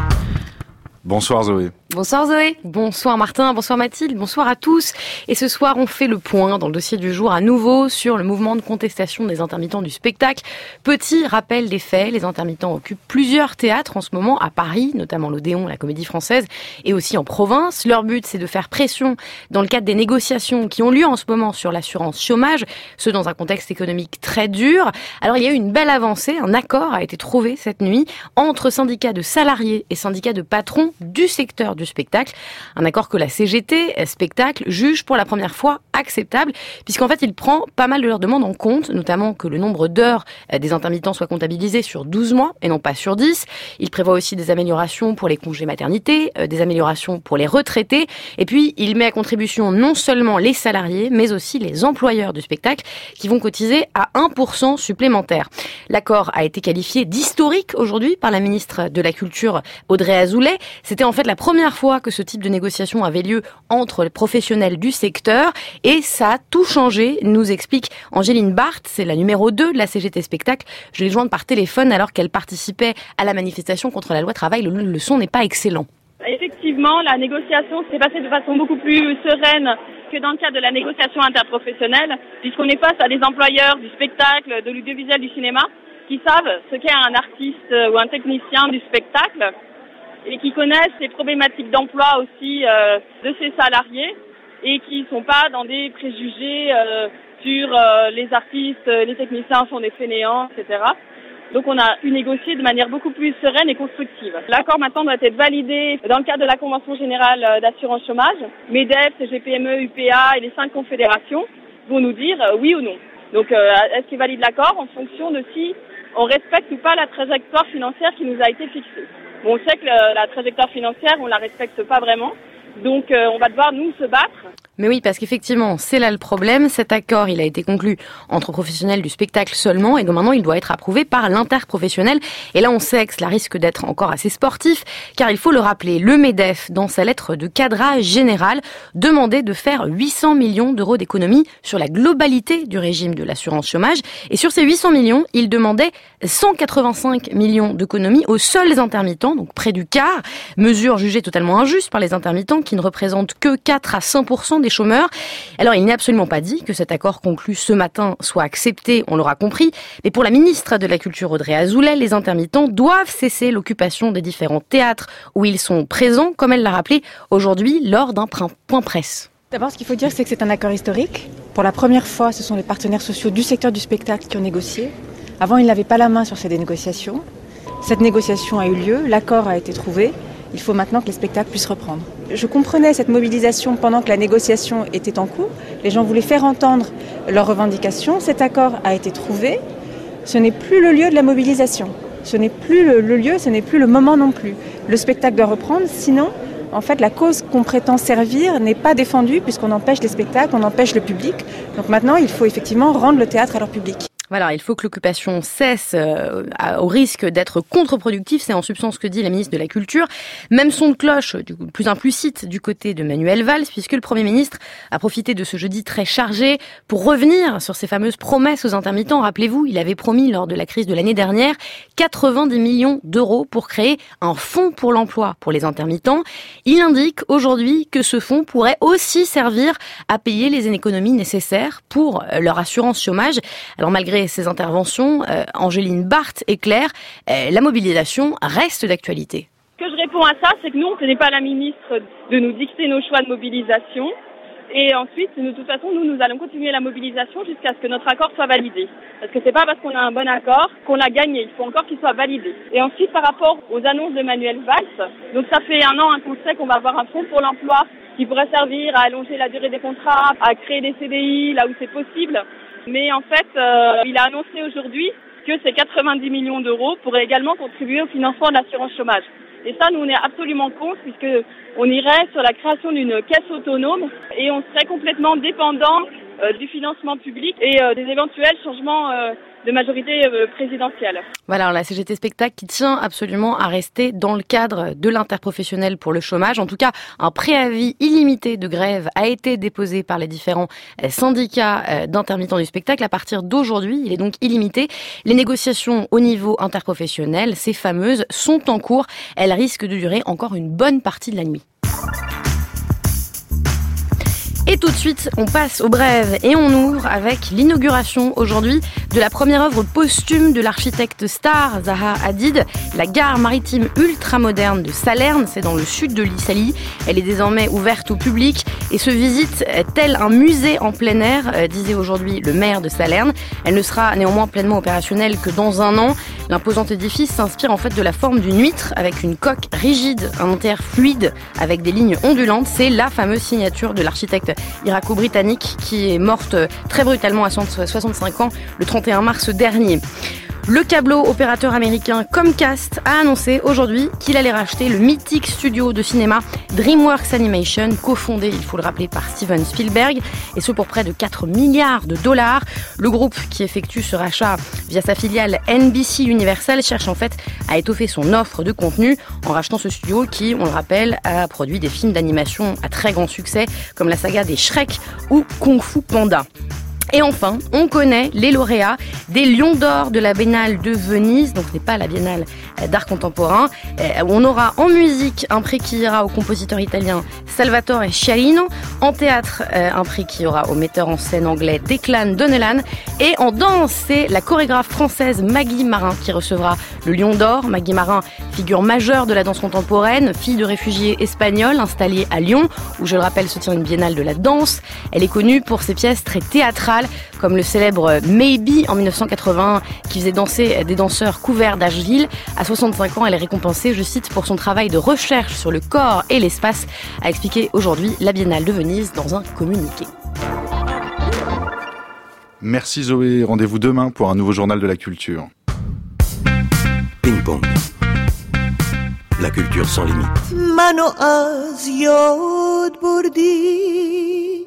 B: Bonsoir Zoé.
G: Bonsoir Zoé, bonsoir Martin, bonsoir Mathilde, bonsoir à tous. Et ce soir, on fait le point dans le dossier du jour à nouveau sur le mouvement de contestation des intermittents du spectacle. Petit rappel des faits, les intermittents occupent plusieurs théâtres en ce moment à Paris, notamment l'Odéon, la Comédie Française, et aussi en province. Leur but, c'est de faire pression dans le cadre des négociations qui ont lieu en ce moment sur l'assurance chômage, ce dans un contexte économique très dur. Alors il y a eu une belle avancée, un accord a été trouvé cette nuit entre syndicats de salariés et syndicats de patrons du secteur du spectacle. Un accord que la C G T, spectacle, juge pour la première fois acceptable, puisqu'en fait il prend pas mal de leurs demandes en compte, notamment que le nombre d'heures des intermittents soit comptabilisé sur douze mois et non pas sur dix. Il prévoit aussi des améliorations pour les congés maternité, des améliorations pour les retraités, et puis il met à contribution non seulement les salariés, mais aussi les employeurs du spectacle qui vont cotiser à un pour cent supplémentaire. L'accord a été qualifié d'historique aujourd'hui par la ministre de la Culture, Audrey Azoulay. C'était en fait la première fois que ce type de négociation avait lieu entre les professionnels du secteur et ça a tout changé, nous explique Angéline Barthes, c'est la numéro deux de la C G T Spectacle. Je l'ai jointe par téléphone alors qu'elle participait à la manifestation contre la loi travail. Le, le son n'est pas excellent.
H: Effectivement, la négociation s'est passée de façon beaucoup plus sereine que dans le cadre de la négociation interprofessionnelle, puisqu'on est face à des employeurs du spectacle, de l'audiovisuel, du cinéma, qui savent ce qu'est un artiste ou un technicien du spectacle, et qui connaissent les problématiques d'emploi aussi euh, de ces salariés et qui ne sont pas dans des préjugés euh, sur euh, les artistes, les techniciens sont des fainéants, et cetera. Donc on a pu négocier de manière beaucoup plus sereine et constructive. L'accord maintenant doit être validé dans le cadre de la Convention générale d'assurance chômage. MEDEF, C G P M E, U P A et les cinq confédérations vont nous dire euh, oui ou non. Donc euh, est-ce qu'ils valident l'accord en fonction de si on respecte ou pas la trajectoire financière qui nous a été fixée. Bon, on sait que la trajectoire financière, on la respecte pas vraiment. Donc, euh, on va devoir, nous, se battre.
G: Mais oui, parce qu'effectivement, c'est là le problème. Cet accord, il a été conclu entre professionnels du spectacle seulement, et donc maintenant, il doit être approuvé par l'interprofessionnel. Et là, on sait que cela risque d'être encore assez sportif, car il faut le rappeler, le MEDEF, dans sa lettre de cadrage général, demandait de faire huit cents millions d'euros d'économies sur la globalité du régime de l'assurance chômage. Et sur ces huit cents millions, il demandait cent quatre-vingt-cinq millions d'économies aux seuls intermittents, donc près du quart, mesure jugée totalement injuste par les intermittents, qui ne représentent que quatre à cinq pour cent des chômeurs. Alors, il n'est absolument pas dit que cet accord conclu ce matin soit accepté, on l'aura compris, mais pour la ministre de la Culture, Audrey Azoulay, les intermittents doivent cesser l'occupation des différents théâtres où ils sont présents, comme elle l'a rappelé aujourd'hui lors d'un point presse.
I: D'abord, ce qu'il faut dire, c'est que c'est un accord historique. Pour la première fois, ce sont les partenaires sociaux du secteur du spectacle qui ont négocié. Avant, ils n'avaient pas la main sur ces négociations. Cette négociation a eu lieu, l'accord a été trouvé. Il faut maintenant que les spectacles puissent reprendre. Je comprenais cette mobilisation pendant que la négociation était en cours. Les gens voulaient faire entendre leurs revendications. Cet accord a été trouvé. Ce n'est plus le lieu de la mobilisation. Ce n'est plus le, le lieu, ce n'est plus le moment non plus. Le spectacle doit reprendre, sinon en fait, la cause qu'on prétend servir n'est pas défendue puisqu'on empêche les spectacles, on empêche le public. Donc maintenant, il faut effectivement rendre le théâtre à leur public.
G: Voilà, il faut que l'occupation cesse euh, au risque d'être contre-productif. C'est en substance ce que dit la ministre de la Culture. Même son de cloche, du coup, plus implicite du côté de Manuel Valls, puisque le Premier ministre a profité de ce jeudi très chargé pour revenir sur ses fameuses promesses aux intermittents. Rappelez-vous, il avait promis lors de la crise de l'année dernière quatre-vingt-dix millions d'euros pour créer un fonds pour l'emploi pour les intermittents. Il indique aujourd'hui que ce fonds pourrait aussi servir à payer les économies nécessaires pour leur assurance chômage. Alors malgré ces interventions, euh, Angéline Barthes est claire, euh, la mobilisation reste d'actualité.
H: Ce que je réponds à ça, c'est que nous, ce n'est pas la ministre de nous dicter nos choix de mobilisation. Et ensuite, de toute façon, nous, nous allons continuer la mobilisation jusqu'à ce que notre accord soit validé. Parce que c'est pas parce qu'on a un bon accord qu'on l'a gagné. Il faut encore qu'il soit validé. Et ensuite, par rapport aux annonces de Manuel Valls, donc ça fait un an hein, qu'on sait qu'on va avoir un fonds pour l'emploi qui pourrait servir à allonger la durée des contrats, à créer des C D I là où c'est possible. Mais en fait, euh, il a annoncé aujourd'hui que ces quatre-vingt-dix millions d'euros pourraient également contribuer au financement de l'assurance chômage. Et ça, nous, on est absolument contre puisque on irait sur la création d'une caisse autonome et on serait complètement dépendant euh, du financement public et euh, des éventuels changements euh, de majorité euh, présidentielle.
G: Voilà, alors la C G T Spectacle qui tient absolument à rester dans le cadre de l'interprofessionnel pour le chômage. En tout cas, un préavis illimité de grève a été déposé par les différents syndicats d'intermittents du spectacle. À partir d'aujourd'hui, il est donc illimité. Les négociations au niveau interprofessionnel, ces fameuses, sont en cours. Elles risquent de durer encore une bonne partie de la nuit. Et tout de suite, on passe aux brèves et on ouvre avec l'inauguration aujourd'hui de la première œuvre posthume de l'architecte star Zaha Hadid, la gare maritime ultramoderne de Salerne, c'est dans le sud de l'Italie. Elle est désormais ouverte au public et se visite tel un musée en plein air, disait aujourd'hui le maire de Salerne. Elle ne sera néanmoins pleinement opérationnelle que dans un an. L'imposant édifice s'inspire en fait de la forme d'une huître avec une coque rigide, un intérieur fluide avec des lignes ondulantes. C'est la fameuse signature de l'architecte irako-britannique qui est morte très brutalement à soixante-cinq ans le trente et un mars dernier. Le câbleau opérateur américain Comcast a annoncé aujourd'hui qu'il allait racheter le mythique studio de cinéma DreamWorks Animation, cofondé, il faut le rappeler, par Steven Spielberg, et ce pour près de quatre milliards de dollars. Le groupe qui effectue ce rachat via sa filiale N B C Universal cherche en fait à étoffer son offre de contenu en rachetant ce studio qui, on le rappelle, a produit des films d'animation à très grand succès comme la saga des Shrek ou Kung Fu Panda. Et enfin, on connaît les lauréats des Lions d'Or de la Biennale de Venise, donc ce n'est pas la Biennale d'art contemporain. On aura en musique un prix qui ira au compositeur italien Salvatore Sciarino, en théâtre un prix qui ira au metteur en scène anglais Declan Donnellan, et en danse, c'est la chorégraphe française Maggie Marin qui recevra le Lion d'Or. Maggie Marin, figure majeure de la danse contemporaine, fille de réfugiés espagnols installés à Lyon, où je le rappelle se tient une biennale de la danse. Elle est connue pour ses pièces très théâtrales, comme le célèbre Maybe en dix-neuf cent quatre-vingt, qui faisait danser des danseurs couverts d'Asheville. À soixante-cinq ans, elle est récompensée, je cite, pour son travail de recherche sur le corps et l'espace, a expliqué aujourd'hui la Biennale de Venise dans un communiqué.
B: Merci Zoé, rendez-vous demain pour un nouveau journal de la culture.
C: Ping-pong. La culture sans limite.
J: Mano az yad burdin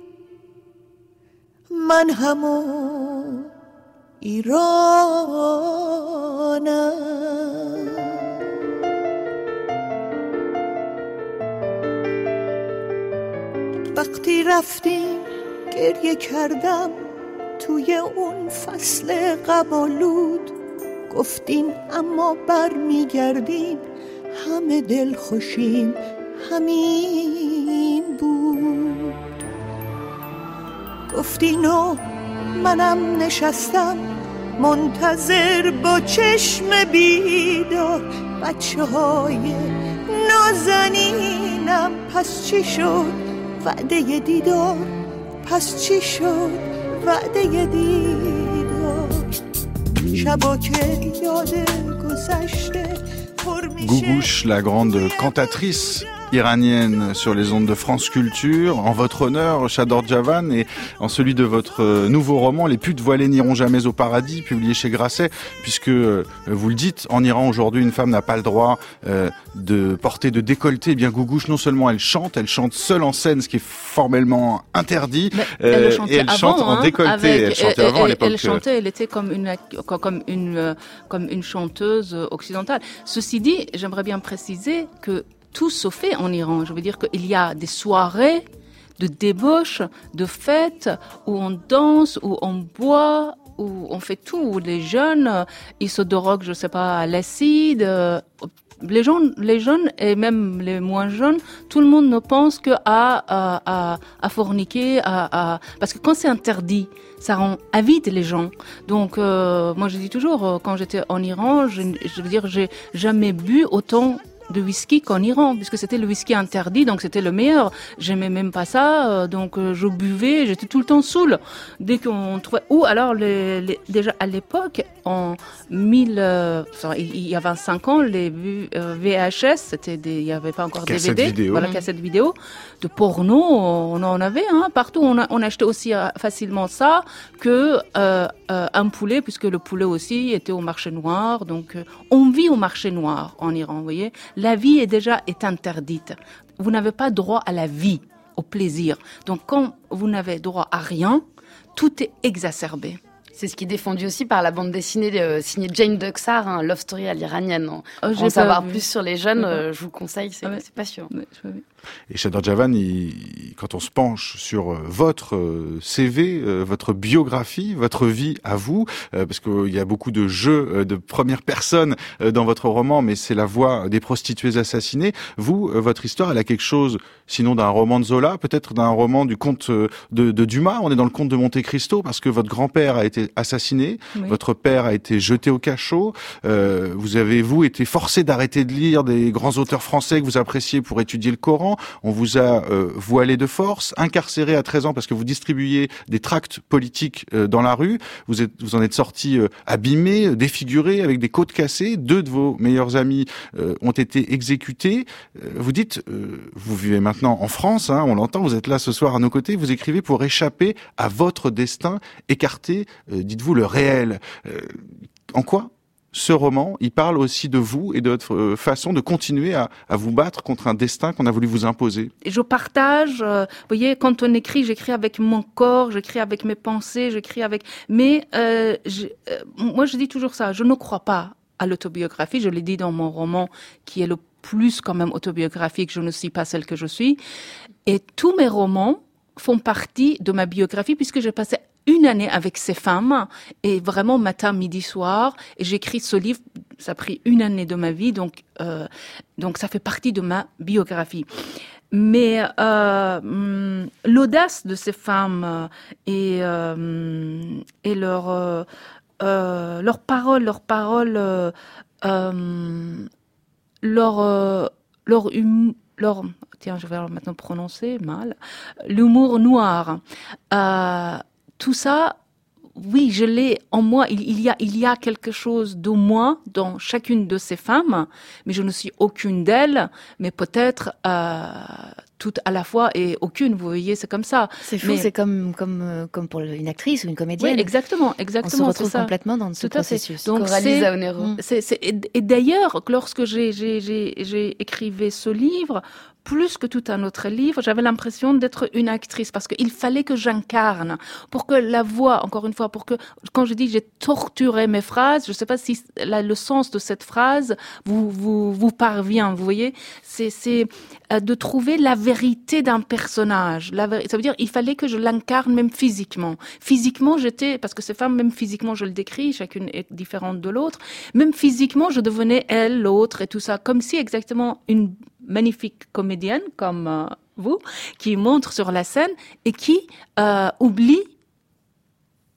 J: man hamon Iranam وقتی رفتیم گریه کردم توی اون فصل غم‌آلود گفتیم اما بر میگردیم همه دل خوشیم همین بود گفتین و منم نشستم منتظر با چشم بیدار بچه های نازنینم پس چی شد وعده دیدار پس چی شد وعده دیدار شبا که یاد گذشته
B: Gougouche, la grande cantatrice iranienne sur les ondes de France Culture, en votre honneur, Chador Javan, et en celui de votre nouveau roman, Les putes voilées n'iront jamais au paradis, publié chez Grasset, puisque, euh, vous le dites, en Iran aujourd'hui, une femme n'a pas le droit euh, de porter de décolleté. Eh bien, Gougouche, non seulement elle chante, elle chante seule en scène, ce qui est formellement interdit,
E: euh,
B: et elle
E: avant,
B: chante en
E: hein,
B: décolleté.
E: Avec,
B: elle chantait
E: elle,
B: avant à
E: elle,
B: l'époque.
E: Elle chantait, elle était comme une, comme une, comme une chanteuse occidentale. Ceci dit, j'aimerais bien préciser que tout se fait en Iran. Je veux dire qu'il y a des soirées de débauche, de fêtes, où on danse, où on boit, où on fait tout, où les jeunes, ils se droguent, je sais pas, à l'acide. Les gens, les jeunes et même les moins jeunes, tout le monde ne pense que à, à, à, à forniquer, à, à, parce que quand c'est interdit, ça rend avide les gens. Donc, euh, moi je dis toujours, quand j'étais en Iran, je, je veux dire, j'ai jamais bu autant de whisky qu'en Iran, puisque c'était le whisky interdit, donc c'était le meilleur. J'aimais même pas ça, euh, donc euh, je buvais, j'étais tout le temps saoul. Dès qu'on trouvait... Ou alors, les, les, déjà à l'époque, en mille... Euh, il y a vingt-cinq ans, les euh, V H S, c'était des, il y avait pas encore
B: cassette
E: D V D,
B: vidéo.
E: voilà, cassette vidéo, de porno, on en avait, hein, partout. On, a, on achetait aussi euh, facilement ça que euh, euh, un poulet, puisque le poulet aussi était au marché noir. Donc, euh, on vit au marché noir en Iran, vous voyez. La vie est déjà est interdite. Vous n'avez pas droit à la vie, au plaisir. Donc, quand vous n'avez droit à rien, tout est exacerbé.
A: C'est ce qui est défendu aussi par la bande dessinée euh, signée Jane Duxar, hein, Love Story à l'iranienne. En,
E: oh,
A: en savoir vu. plus sur les jeunes, euh, je vous conseille, c'est,
E: ouais.
A: c'est passionnant.
E: Ouais,
B: Et Chador Javan, il, quand on se penche sur votre C V, euh, votre biographie, votre vie à vous, euh, parce qu'il y a beaucoup de jeux euh, de première personne euh, dans votre roman, mais c'est la voix des prostituées assassinées. Vous, euh, votre histoire, elle a quelque chose, sinon d'un roman de Zola, peut-être d'un roman du conte de, de Dumas. On est dans le conte de Monte Cristo, parce que votre grand-père a été assassiné, oui. Votre père a été jeté au cachot. Euh, vous avez, vous, été forcé d'arrêter de lire des grands auteurs français que vous appréciez pour étudier le Coran. On vous a euh, voilé de force, incarcéré à treize ans parce que vous distribuiez des tracts politiques euh, dans la rue. Vous êtes, vous en êtes sorti euh, abîmé, défiguré, avec des côtes cassées. Deux de vos meilleurs amis euh, ont été exécutés. Euh, vous dites, euh, vous vivez maintenant en France, hein, on l'entend, vous êtes là ce soir à nos côtés. Vous écrivez pour échapper à votre destin, écarter, euh, dites-vous, le réel. Euh, en quoi ce roman, il parle aussi de vous et de votre euh, façon de continuer à, à vous battre contre un destin qu'on a voulu vous imposer.
E: Et je partage, euh, vous voyez, quand on écrit, j'écris avec mon corps, j'écris avec mes pensées, j'écris avec... Mais euh, je, euh, moi, je dis toujours ça, je ne crois pas à l'autobiographie, je l'ai dit dans mon roman, qui est le plus quand même autobiographique, je ne suis pas celle que je suis. Et tous mes romans font partie de ma biographie, puisque j'ai passé une année avec ces femmes, et vraiment matin, midi, soir, et j'écris ce livre, ça a pris une année de ma vie, donc euh, donc ça fait partie de ma biographie. Mais euh, l'audace de ces femmes et euh, et leur euh, euh, leurs paroles, leurs paroles, euh, euh, leur euh, leur hum, leur tiens, je vais maintenant prononcer mal, l'humour noir. Euh, Tout ça, oui, je l'ai en moi. Il, il y a, il y a quelque chose de moi dans chacune de ces femmes, mais je ne suis aucune d'elles, mais peut-être euh, toutes à la fois et aucune. Vous voyez, c'est comme ça.
D: C'est fou,
E: mais...
D: c'est comme comme euh, comme pour une actrice ou une comédienne.
E: Oui, exactement, exactement.
D: On se retrouve
E: c'est ça.
D: complètement dans ce
E: Tout
D: processus.
E: Donc
A: Coralie
E: c'est,
A: Zaonero.
E: c'est, c'est, et, et d'ailleurs, lorsque j'ai j'ai j'ai j'ai écrivé ce livre, plus que tout un autre livre, j'avais l'impression d'être une actrice parce qu'il fallait que j'incarne pour que la voix, encore une fois, pour que, quand je dis j'ai torturé mes phrases, je ne sais pas si la, le sens de cette phrase vous, vous, vous parvient, vous voyez, c'est, c'est euh, de trouver la vérité d'un personnage. La, ça veut dire, il fallait que je l'incarne même physiquement. Physiquement, j'étais, parce que ces femmes, même physiquement, je le décris, chacune est différente de l'autre, même physiquement, je devenais elle, l'autre et tout ça, comme si exactement une magnifique comédienne comme euh, vous, qui montre sur la scène et qui euh, oublie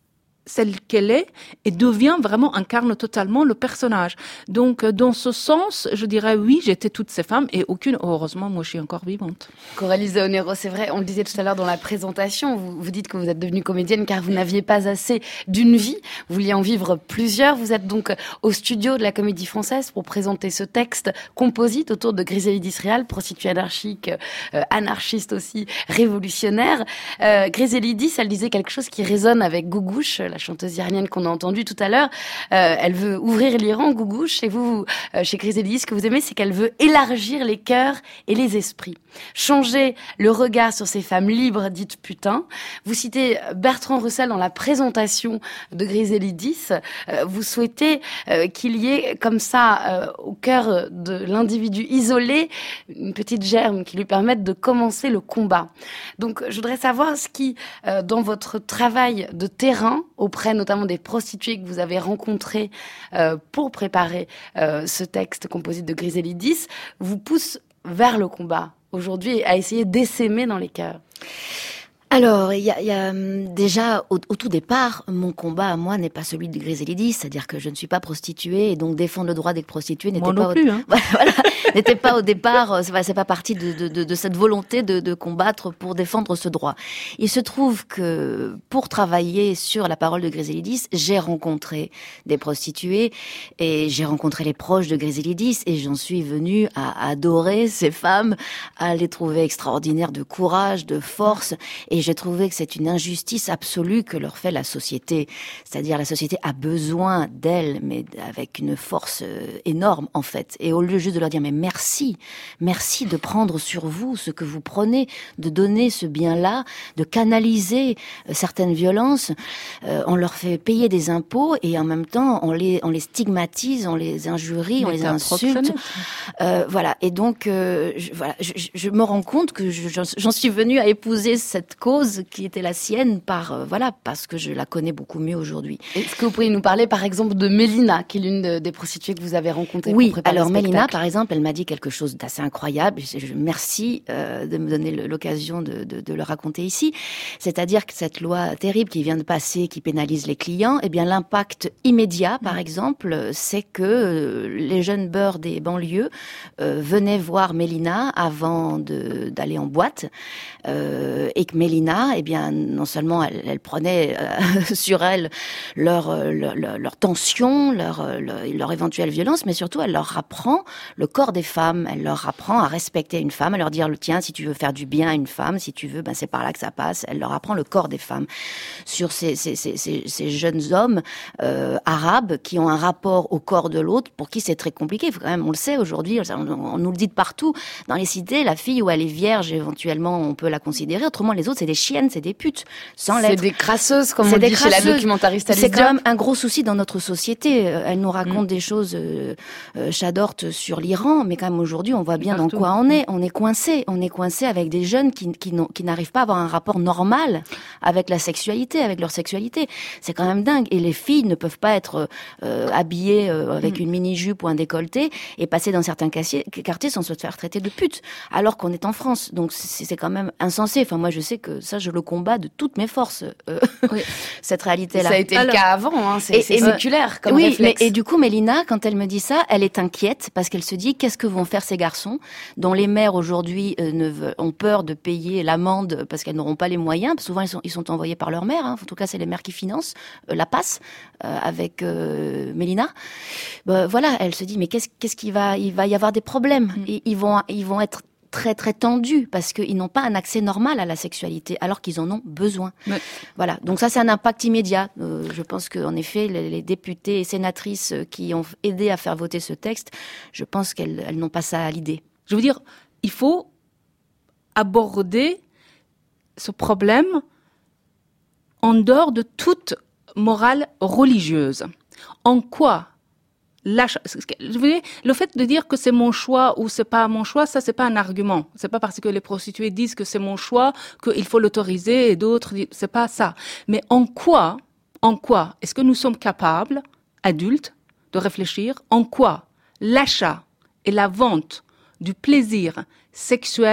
E: celle qu'elle est et devient vraiment, incarne totalement le personnage. Donc, dans ce sens, je dirais oui, j'étais toutes ces femmes et aucune, heureusement, moi je suis encore vivante.
A: Coralie Zaonero, c'est vrai, on le disait tout à l'heure dans la présentation, vous, vous dites que vous êtes devenue comédienne car vous n'aviez pas assez d'une vie, vous vouliez en vivre plusieurs. Vous êtes donc au studio de la Comédie Française pour présenter ce texte composite autour de Griselidis Réal, prostituée anarchique, euh, anarchiste aussi, révolutionnaire. Euh, Griselidis, elle disait quelque chose qui résonne avec Gougouche, la chanteuse iranienne qu'on a entendue tout à l'heure. Euh, elle veut ouvrir l'Iran, Gougouche, et vous, euh, chez Griselidis, ce que vous aimez, c'est qu'elle veut élargir les cœurs et les esprits. Changer le regard sur ces femmes libres dites putains. Vous citez Bertrand Russell dans la présentation de Griselidis. Euh, vous souhaitez euh, qu'il y ait comme ça, euh, au cœur de l'individu isolé, une petite germe qui lui permette de commencer le combat. Donc, je voudrais savoir ce qui, euh, dans votre travail de terrain, auprès notamment des prostituées que vous avez rencontrées euh, pour préparer euh, ce texte composite de Griselidis, vous pousse vers le combat aujourd'hui, à essayer d'essaimer dans les cœurs?
D: Alors, il y a, y a déjà au, au tout départ, mon combat à moi n'est pas celui de Griselidis, c'est-à-dire que je ne suis pas prostituée et donc défendre le droit d'être prostituée n'était
E: moi
D: pas
E: non
D: au,
E: plus, hein.
D: voilà, n'était pas au départ, c'est pas, c'est pas partie de, de, de, de cette volonté de, de combattre pour défendre ce droit. Il se trouve que pour travailler sur la parole de Griselidis, j'ai rencontré des prostituées et j'ai rencontré les proches de Griselidis et j'en suis venue à adorer ces femmes, à les trouver extraordinaires de courage, de force, et j'ai trouvé que c'est une injustice absolue que leur fait la société. C'est-à-dire la société a besoin d'elles, mais avec une force énorme en fait. Et au lieu juste de leur dire mais merci, merci de prendre sur vous ce que vous prenez, de donner ce bien-là, de canaliser certaines violences, euh, on leur fait payer des impôts et en même temps on les on les stigmatise, on les injurie, mais on les insulte. Euh, voilà. Et donc euh, je, voilà, je, je me rends compte que je, j'en suis venue à épouser cette cause qui était la sienne par euh, voilà parce que je la connais beaucoup mieux aujourd'hui.
A: Est-ce que vous pourriez nous parler par exemple de Mélina, qui est l'une de, des prostituées que vous avez rencontrées?
D: Oui,
A: pour préparer
D: alors
A: le
D: Mélina par exemple, elle m'a dit quelque chose d'assez incroyable. Je, je, merci euh, de me donner l'occasion de, de, de le raconter ici. C'est-à-dire que cette loi terrible qui vient de passer, qui pénalise les clients, eh bien l'impact immédiat, par mmh. exemple, c'est que euh, les jeunes beurs des banlieues euh, venaient voir Mélina avant de, d'aller en boîte euh, et que Mélina eh bien, non seulement elle, elle prenait euh, sur elle leur, leur, leur, leur tension, leur, leur, leur éventuelle violence, mais surtout elle leur apprend le corps des femmes, elle leur apprend à respecter une femme, à leur dire, tiens, si tu veux faire du bien à une femme, si tu veux, ben c'est par là que ça passe. Elle leur apprend le corps des femmes. Sur ces, ces, ces, ces, ces jeunes hommes euh, arabes qui ont un rapport au corps de l'autre, pour qui c'est très compliqué. Faut quand même, on le sait aujourd'hui, on, on nous le dit de partout, dans les cités, la fille où elle est vierge, éventuellement, on peut la considérer. Autrement, les autres, c'est des chiennes, c'est des putes, sans l'être.
A: C'est des crasseuses, comme on dit chez la documentariste Alice Diop.
D: C'est quand même un gros souci dans notre société. Elle nous raconte mmh. des choses euh, euh, chadortes sur l'Iran, mais quand même aujourd'hui, on voit bien dans quoi on est. On est coincé, on est coincé avec des jeunes qui, qui, qui n'arrivent pas à avoir un rapport normal avec la sexualité, avec leur sexualité. C'est quand même dingue. Et les filles ne peuvent pas être euh, habillées euh, avec mmh. une mini-jupe ou un décolleté et passer dans certains quartiers, quartiers sans se faire traiter de pute, alors qu'on est en France. Donc c'est, c'est quand même insensé. Enfin, moi, je sais que ça, je le combats de toutes mes forces, euh, oui. cette réalité-là.
A: Ça a été Alors, le cas avant, hein. c'est, et, c'est et, séculaire comme
D: oui,
A: réflexe.
D: Mais, et du coup, Mélina, quand elle me dit ça, elle est inquiète parce qu'elle se dit, qu'est-ce que vont faire ces garçons dont les mères aujourd'hui euh, ne veulent, ont peur de payer l'amende parce qu'elles n'auront pas les moyens. Souvent, ils sont, ils sont envoyés par leur mère. Hein. En tout cas, c'est les mères qui financent euh, la passe euh, avec euh, Mélina. Ben, voilà, elle se dit, mais qu'est-ce, qu'est-ce qu'il va, il va y avoir des problèmes. Mm. Et, ils vont, ils vont être très très tendus parce qu'ils n'ont pas un accès normal à la sexualité alors qu'ils en ont besoin. Ouais. Voilà, donc ça c'est un impact immédiat. Euh, je pense qu'en effet les, les députés et sénatrices qui ont aidé à faire voter ce texte, je pense qu'elles elles n'ont pas ça à l'idée.
E: Je veux dire, il faut aborder ce problème en dehors de toute morale religieuse. En quoi L'achat, je veux dire, le fait de dire que c'est mon choix ou c'est pas mon choix, ça c'est pas un argument. C'est pas parce que les prostituées disent que c'est mon choix qu'il faut l'autoriser et d'autres, c'est pas ça. Mais en quoi, en quoi est-ce que nous sommes capables, adultes, de réfléchir en quoi l'achat et la vente du plaisir sexuel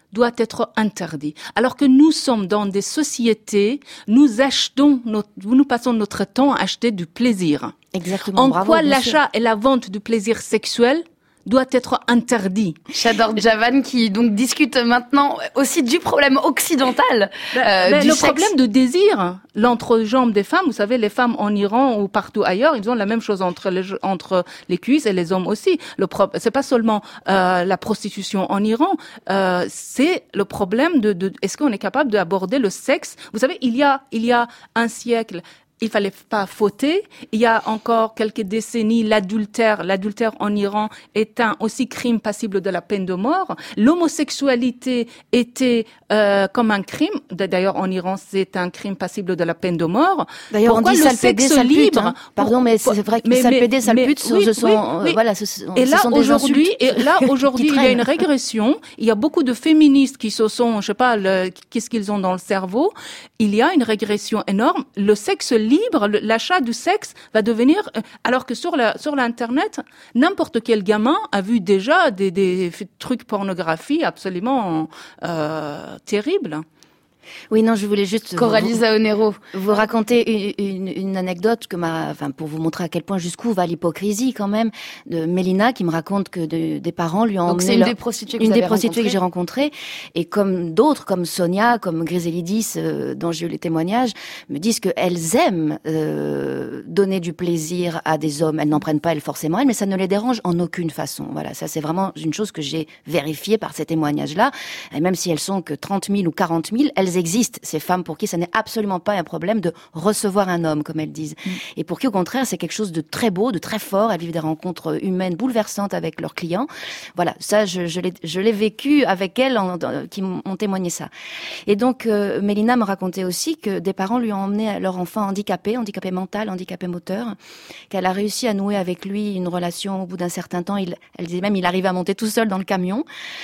E: doit être interdit. Alors que nous sommes dans des sociétés, nous achetons, notre, nous passons notre temps à acheter du plaisir.
D: Exactement.
E: En
D: bravo,
E: quoi
D: bien
E: l'achat
D: sûr.
E: et la vente du plaisir sexuel doit être interdit.
A: Shador Javan qui donc discute maintenant aussi du problème occidental euh,
E: Mais
A: du
E: le
A: sexe.
E: problème de désir, l'entrejambe des femmes, vous savez, les femmes en Iran ou partout ailleurs, ils ont la même chose entre les entre les cuisses et les hommes aussi. Le pro- c'est pas seulement euh, la prostitution en Iran, euh, c'est le problème de, de est-ce qu'on est capable d'aborder le sexe. Vous savez, il y a il y a un siècle, il fallait pas fauter. Il y a encore quelques décennies, l'adultère, l'adultère en Iran est un aussi crime passible de la peine de mort. L'homosexualité était euh, comme un crime. D'ailleurs, en Iran, c'est un crime passible de la peine de mort.
D: D'ailleurs,
E: Pourquoi
D: on dit
E: le
D: sale pédé,
E: sexe
D: sale pute,
E: libre
D: hein. Pardon, mais c'est vrai que
E: mais-
D: sale
E: mais-
D: pédé, sale
E: mais-
D: pute, ce,
E: oui,
D: ce sont,
E: oui,
D: euh,
E: oui.
D: voilà, ce, ce
E: Et
D: ce
E: là
D: sont des
E: aujourd'hui,
D: insultes
E: et là aujourd'hui,
D: qui
E: il y a une
D: traînent.
E: régression. Il y a beaucoup de féministes qui se sont, je sais pas, le- qu'est-ce qu'ils ont dans le cerveau. Il y a une régression énorme. Le sexe libre, le- l'achat du sexe va devenir, euh, alors que sur la sur l'internet, n'importe quel gamin a vu déjà des des f- trucs pornographie absolument euh, terribles.
D: Oui, non, je voulais juste
A: Coralie
D: vous,
A: Zaonero.
D: vous raconter une, une, une anecdote que m'a, enfin, pour vous montrer à quel point jusqu'où va l'hypocrisie quand même de Mélina qui me raconte que de, des parents lui ont
A: Donc
D: emmené
A: c'est une
D: leur-
A: des prostituées que
D: une
A: vous
D: des
A: avez
D: prostituées que j'ai
A: rencontrées.
D: rencontrées, et comme d'autres, comme Sonia, comme Griselidis, euh, dont j'ai eu les témoignages, me disent qu'elles aiment euh, donner du plaisir à des hommes. Elles n'en prennent pas elles forcément, elles, mais ça ne les dérange en aucune façon. Voilà, ça c'est vraiment une chose que j'ai vérifiée par ces témoignages-là. Et même si elles sont que trente mille ou quarante mille, elles existent, ces femmes pour qui ça n'est absolument pas un problème de recevoir un homme, comme elles disent. Mmh. Et pour qui, au contraire, c'est quelque chose de très beau, de très fort. Elles vivent des rencontres humaines bouleversantes avec leurs clients. Voilà, ça, je, je l'ai, je l'ai vécu avec elles, en, en, qui m'ont témoigné ça. Et donc, euh, Mélina me racontait aussi que des parents lui ont emmené leur enfant handicapé, handicapé mental, handicapé moteur, qu'elle a réussi à nouer avec lui une relation au bout d'un certain temps. Il, elle disait même, il arrivait à monter tout seul dans le camion.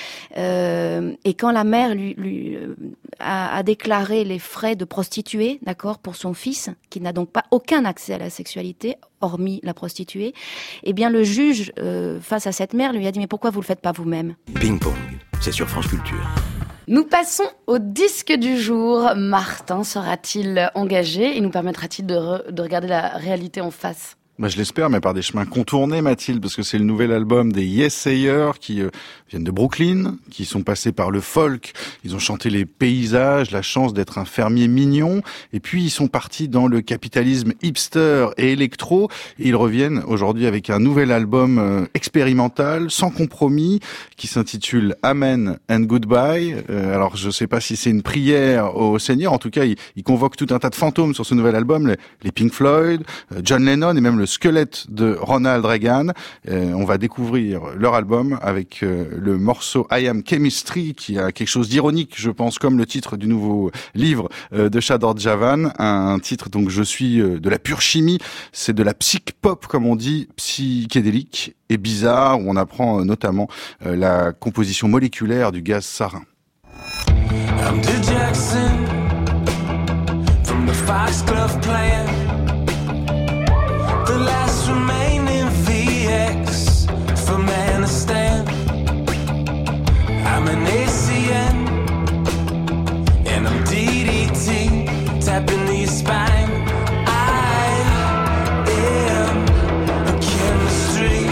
D: Euh, et quand la mère lui, lui a, a déclaré les frais de prostituée, d'accord, pour son fils, qui n'a donc pas aucun accès à la sexualité, hormis la prostituée, eh bien le juge, euh, face à cette mère, lui a dit « Mais pourquoi vous le faites pas vous-même »
C: Ping Pong, c'est sur France Culture.
A: Nous passons au disque du jour. Martin sera-t-il engagé et nous permettra-t-il de, re- de regarder la réalité en face ?
B: Bah, je l'espère, mais par des chemins contournés, Mathilde, parce que c'est le nouvel album des Yesayers qui euh, viennent de Brooklyn, qui sont passés par le folk. Ils ont chanté les paysages, la chance d'être un fermier mignon, et puis ils sont partis dans le capitalisme hipster et électro, et ils reviennent aujourd'hui avec un nouvel album euh, expérimental, sans compromis, qui s'intitule Amen and Goodbye. Euh, alors je sais pas si c'est une prière au Seigneur, en tout cas il, il convoque tout un tas de fantômes sur ce nouvel album, les, les Pink Floyd, euh, John Lennon et même le squelette de Ronald Reagan. Euh, on va découvrir leur album avec euh, le morceau I Am Chemistry, qui a quelque chose d'ironique, je pense, comme le titre du nouveau livre euh, de Shador Javan, un titre donc je suis euh, de la pure chimie, c'est de la psych pop comme on dit, psychédélique et bizarre, où on apprend euh, notamment euh, la composition moléculaire du gaz sarin.
K: I'm Drew Jackson from the Foxglove Plan. The last remaining V X from Afghanistan. I'm an A C N and I'm D D T tapping the spine. I am a chemistry.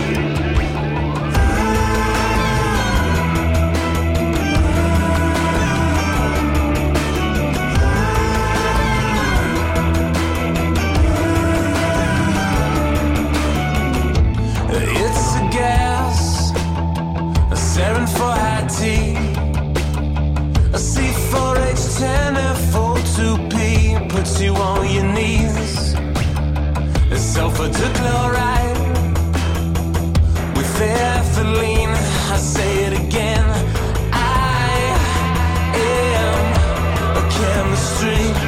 K: It's a gas, a sarin for high T, a C four H ten F O two P puts you on your knees. A sulfur to chloride with ethylene. I say it again. I am a chemistry.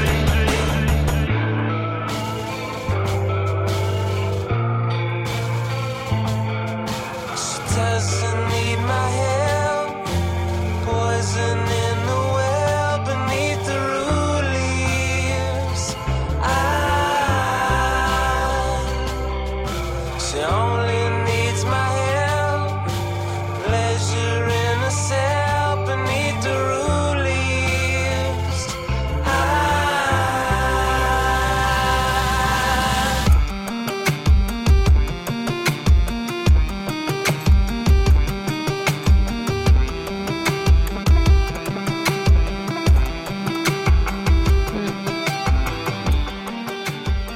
K: Doesn't need my help. Poison in the well beneath the root leaves. I, she only needs my help. Pleasure in a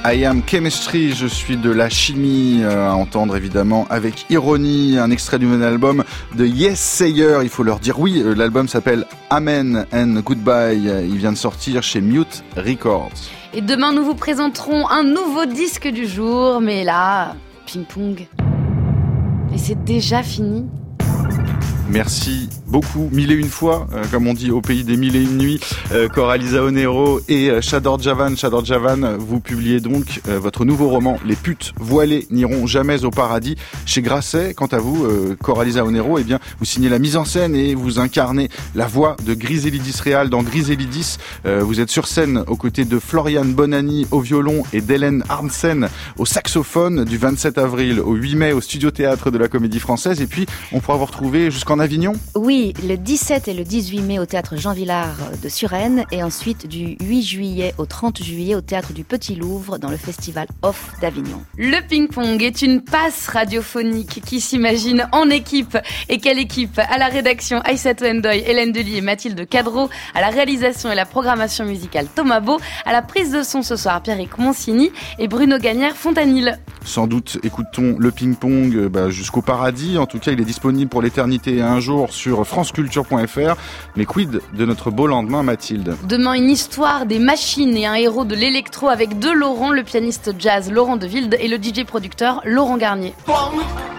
B: I Am Chemistry, je suis de la chimie, euh, à entendre évidemment avec ironie, un extrait du nouvel album de Yes Sayer, il faut leur dire oui, l'album s'appelle Amen and Goodbye, il vient de sortir chez Mute Records.
A: Et demain nous vous présenterons un nouveau disque du jour, mais là, ping-pong. Et c'est déjà fini.
B: Merci beaucoup, mille et une fois, euh, comme on dit au pays des mille et une nuits, euh, Coralie Zaonero et euh, Shador Javan. Shador Javan, vous publiez donc euh, votre nouveau roman, Les putes voilées n'iront jamais au paradis, chez Grasset. Quant à vous, euh, Coralie Zaonero, eh bien, vous signez la mise en scène et vous incarnez la voix de Griselidis Réal dans Griselidis. Euh, vous êtes sur scène aux côtés de Florian Bonani au violon et d'Hélène Arnsen au saxophone du vingt-sept avril au huit mai au Studio Théâtre de la Comédie Française. Et puis, on pourra vous retrouver jusqu'en Avignon ?
D: Oui, le dix-sept et le dix-huit mai au Théâtre Jean Villard de Suresnes et ensuite du huit juillet au trente juillet au Théâtre du Petit Louvre dans le Festival Off d'Avignon.
A: Le ping-pong est une passe radiophonique qui s'imagine en équipe. Et quelle équipe ? À la rédaction, Aïssatou Ndoye, Hélène Delis et Mathilde Cadreau. À la réalisation et la programmation musicale, Thomas Beau. À la prise de son ce soir, Pierrick Monsigny et Bruno Gagnère-Fontanil.
B: Sans doute écoutons le ping-pong bah, jusqu'au paradis. En tout cas, il est disponible pour l'éternité et un jour sur franceculture point f r. Mais quid de notre beau lendemain, Mathilde ?
A: Demain, une histoire des machines et un héros de l'électro avec deux Laurent, le pianiste jazz Laurent Deville et le D J producteur Laurent Garnier.
K: Bang.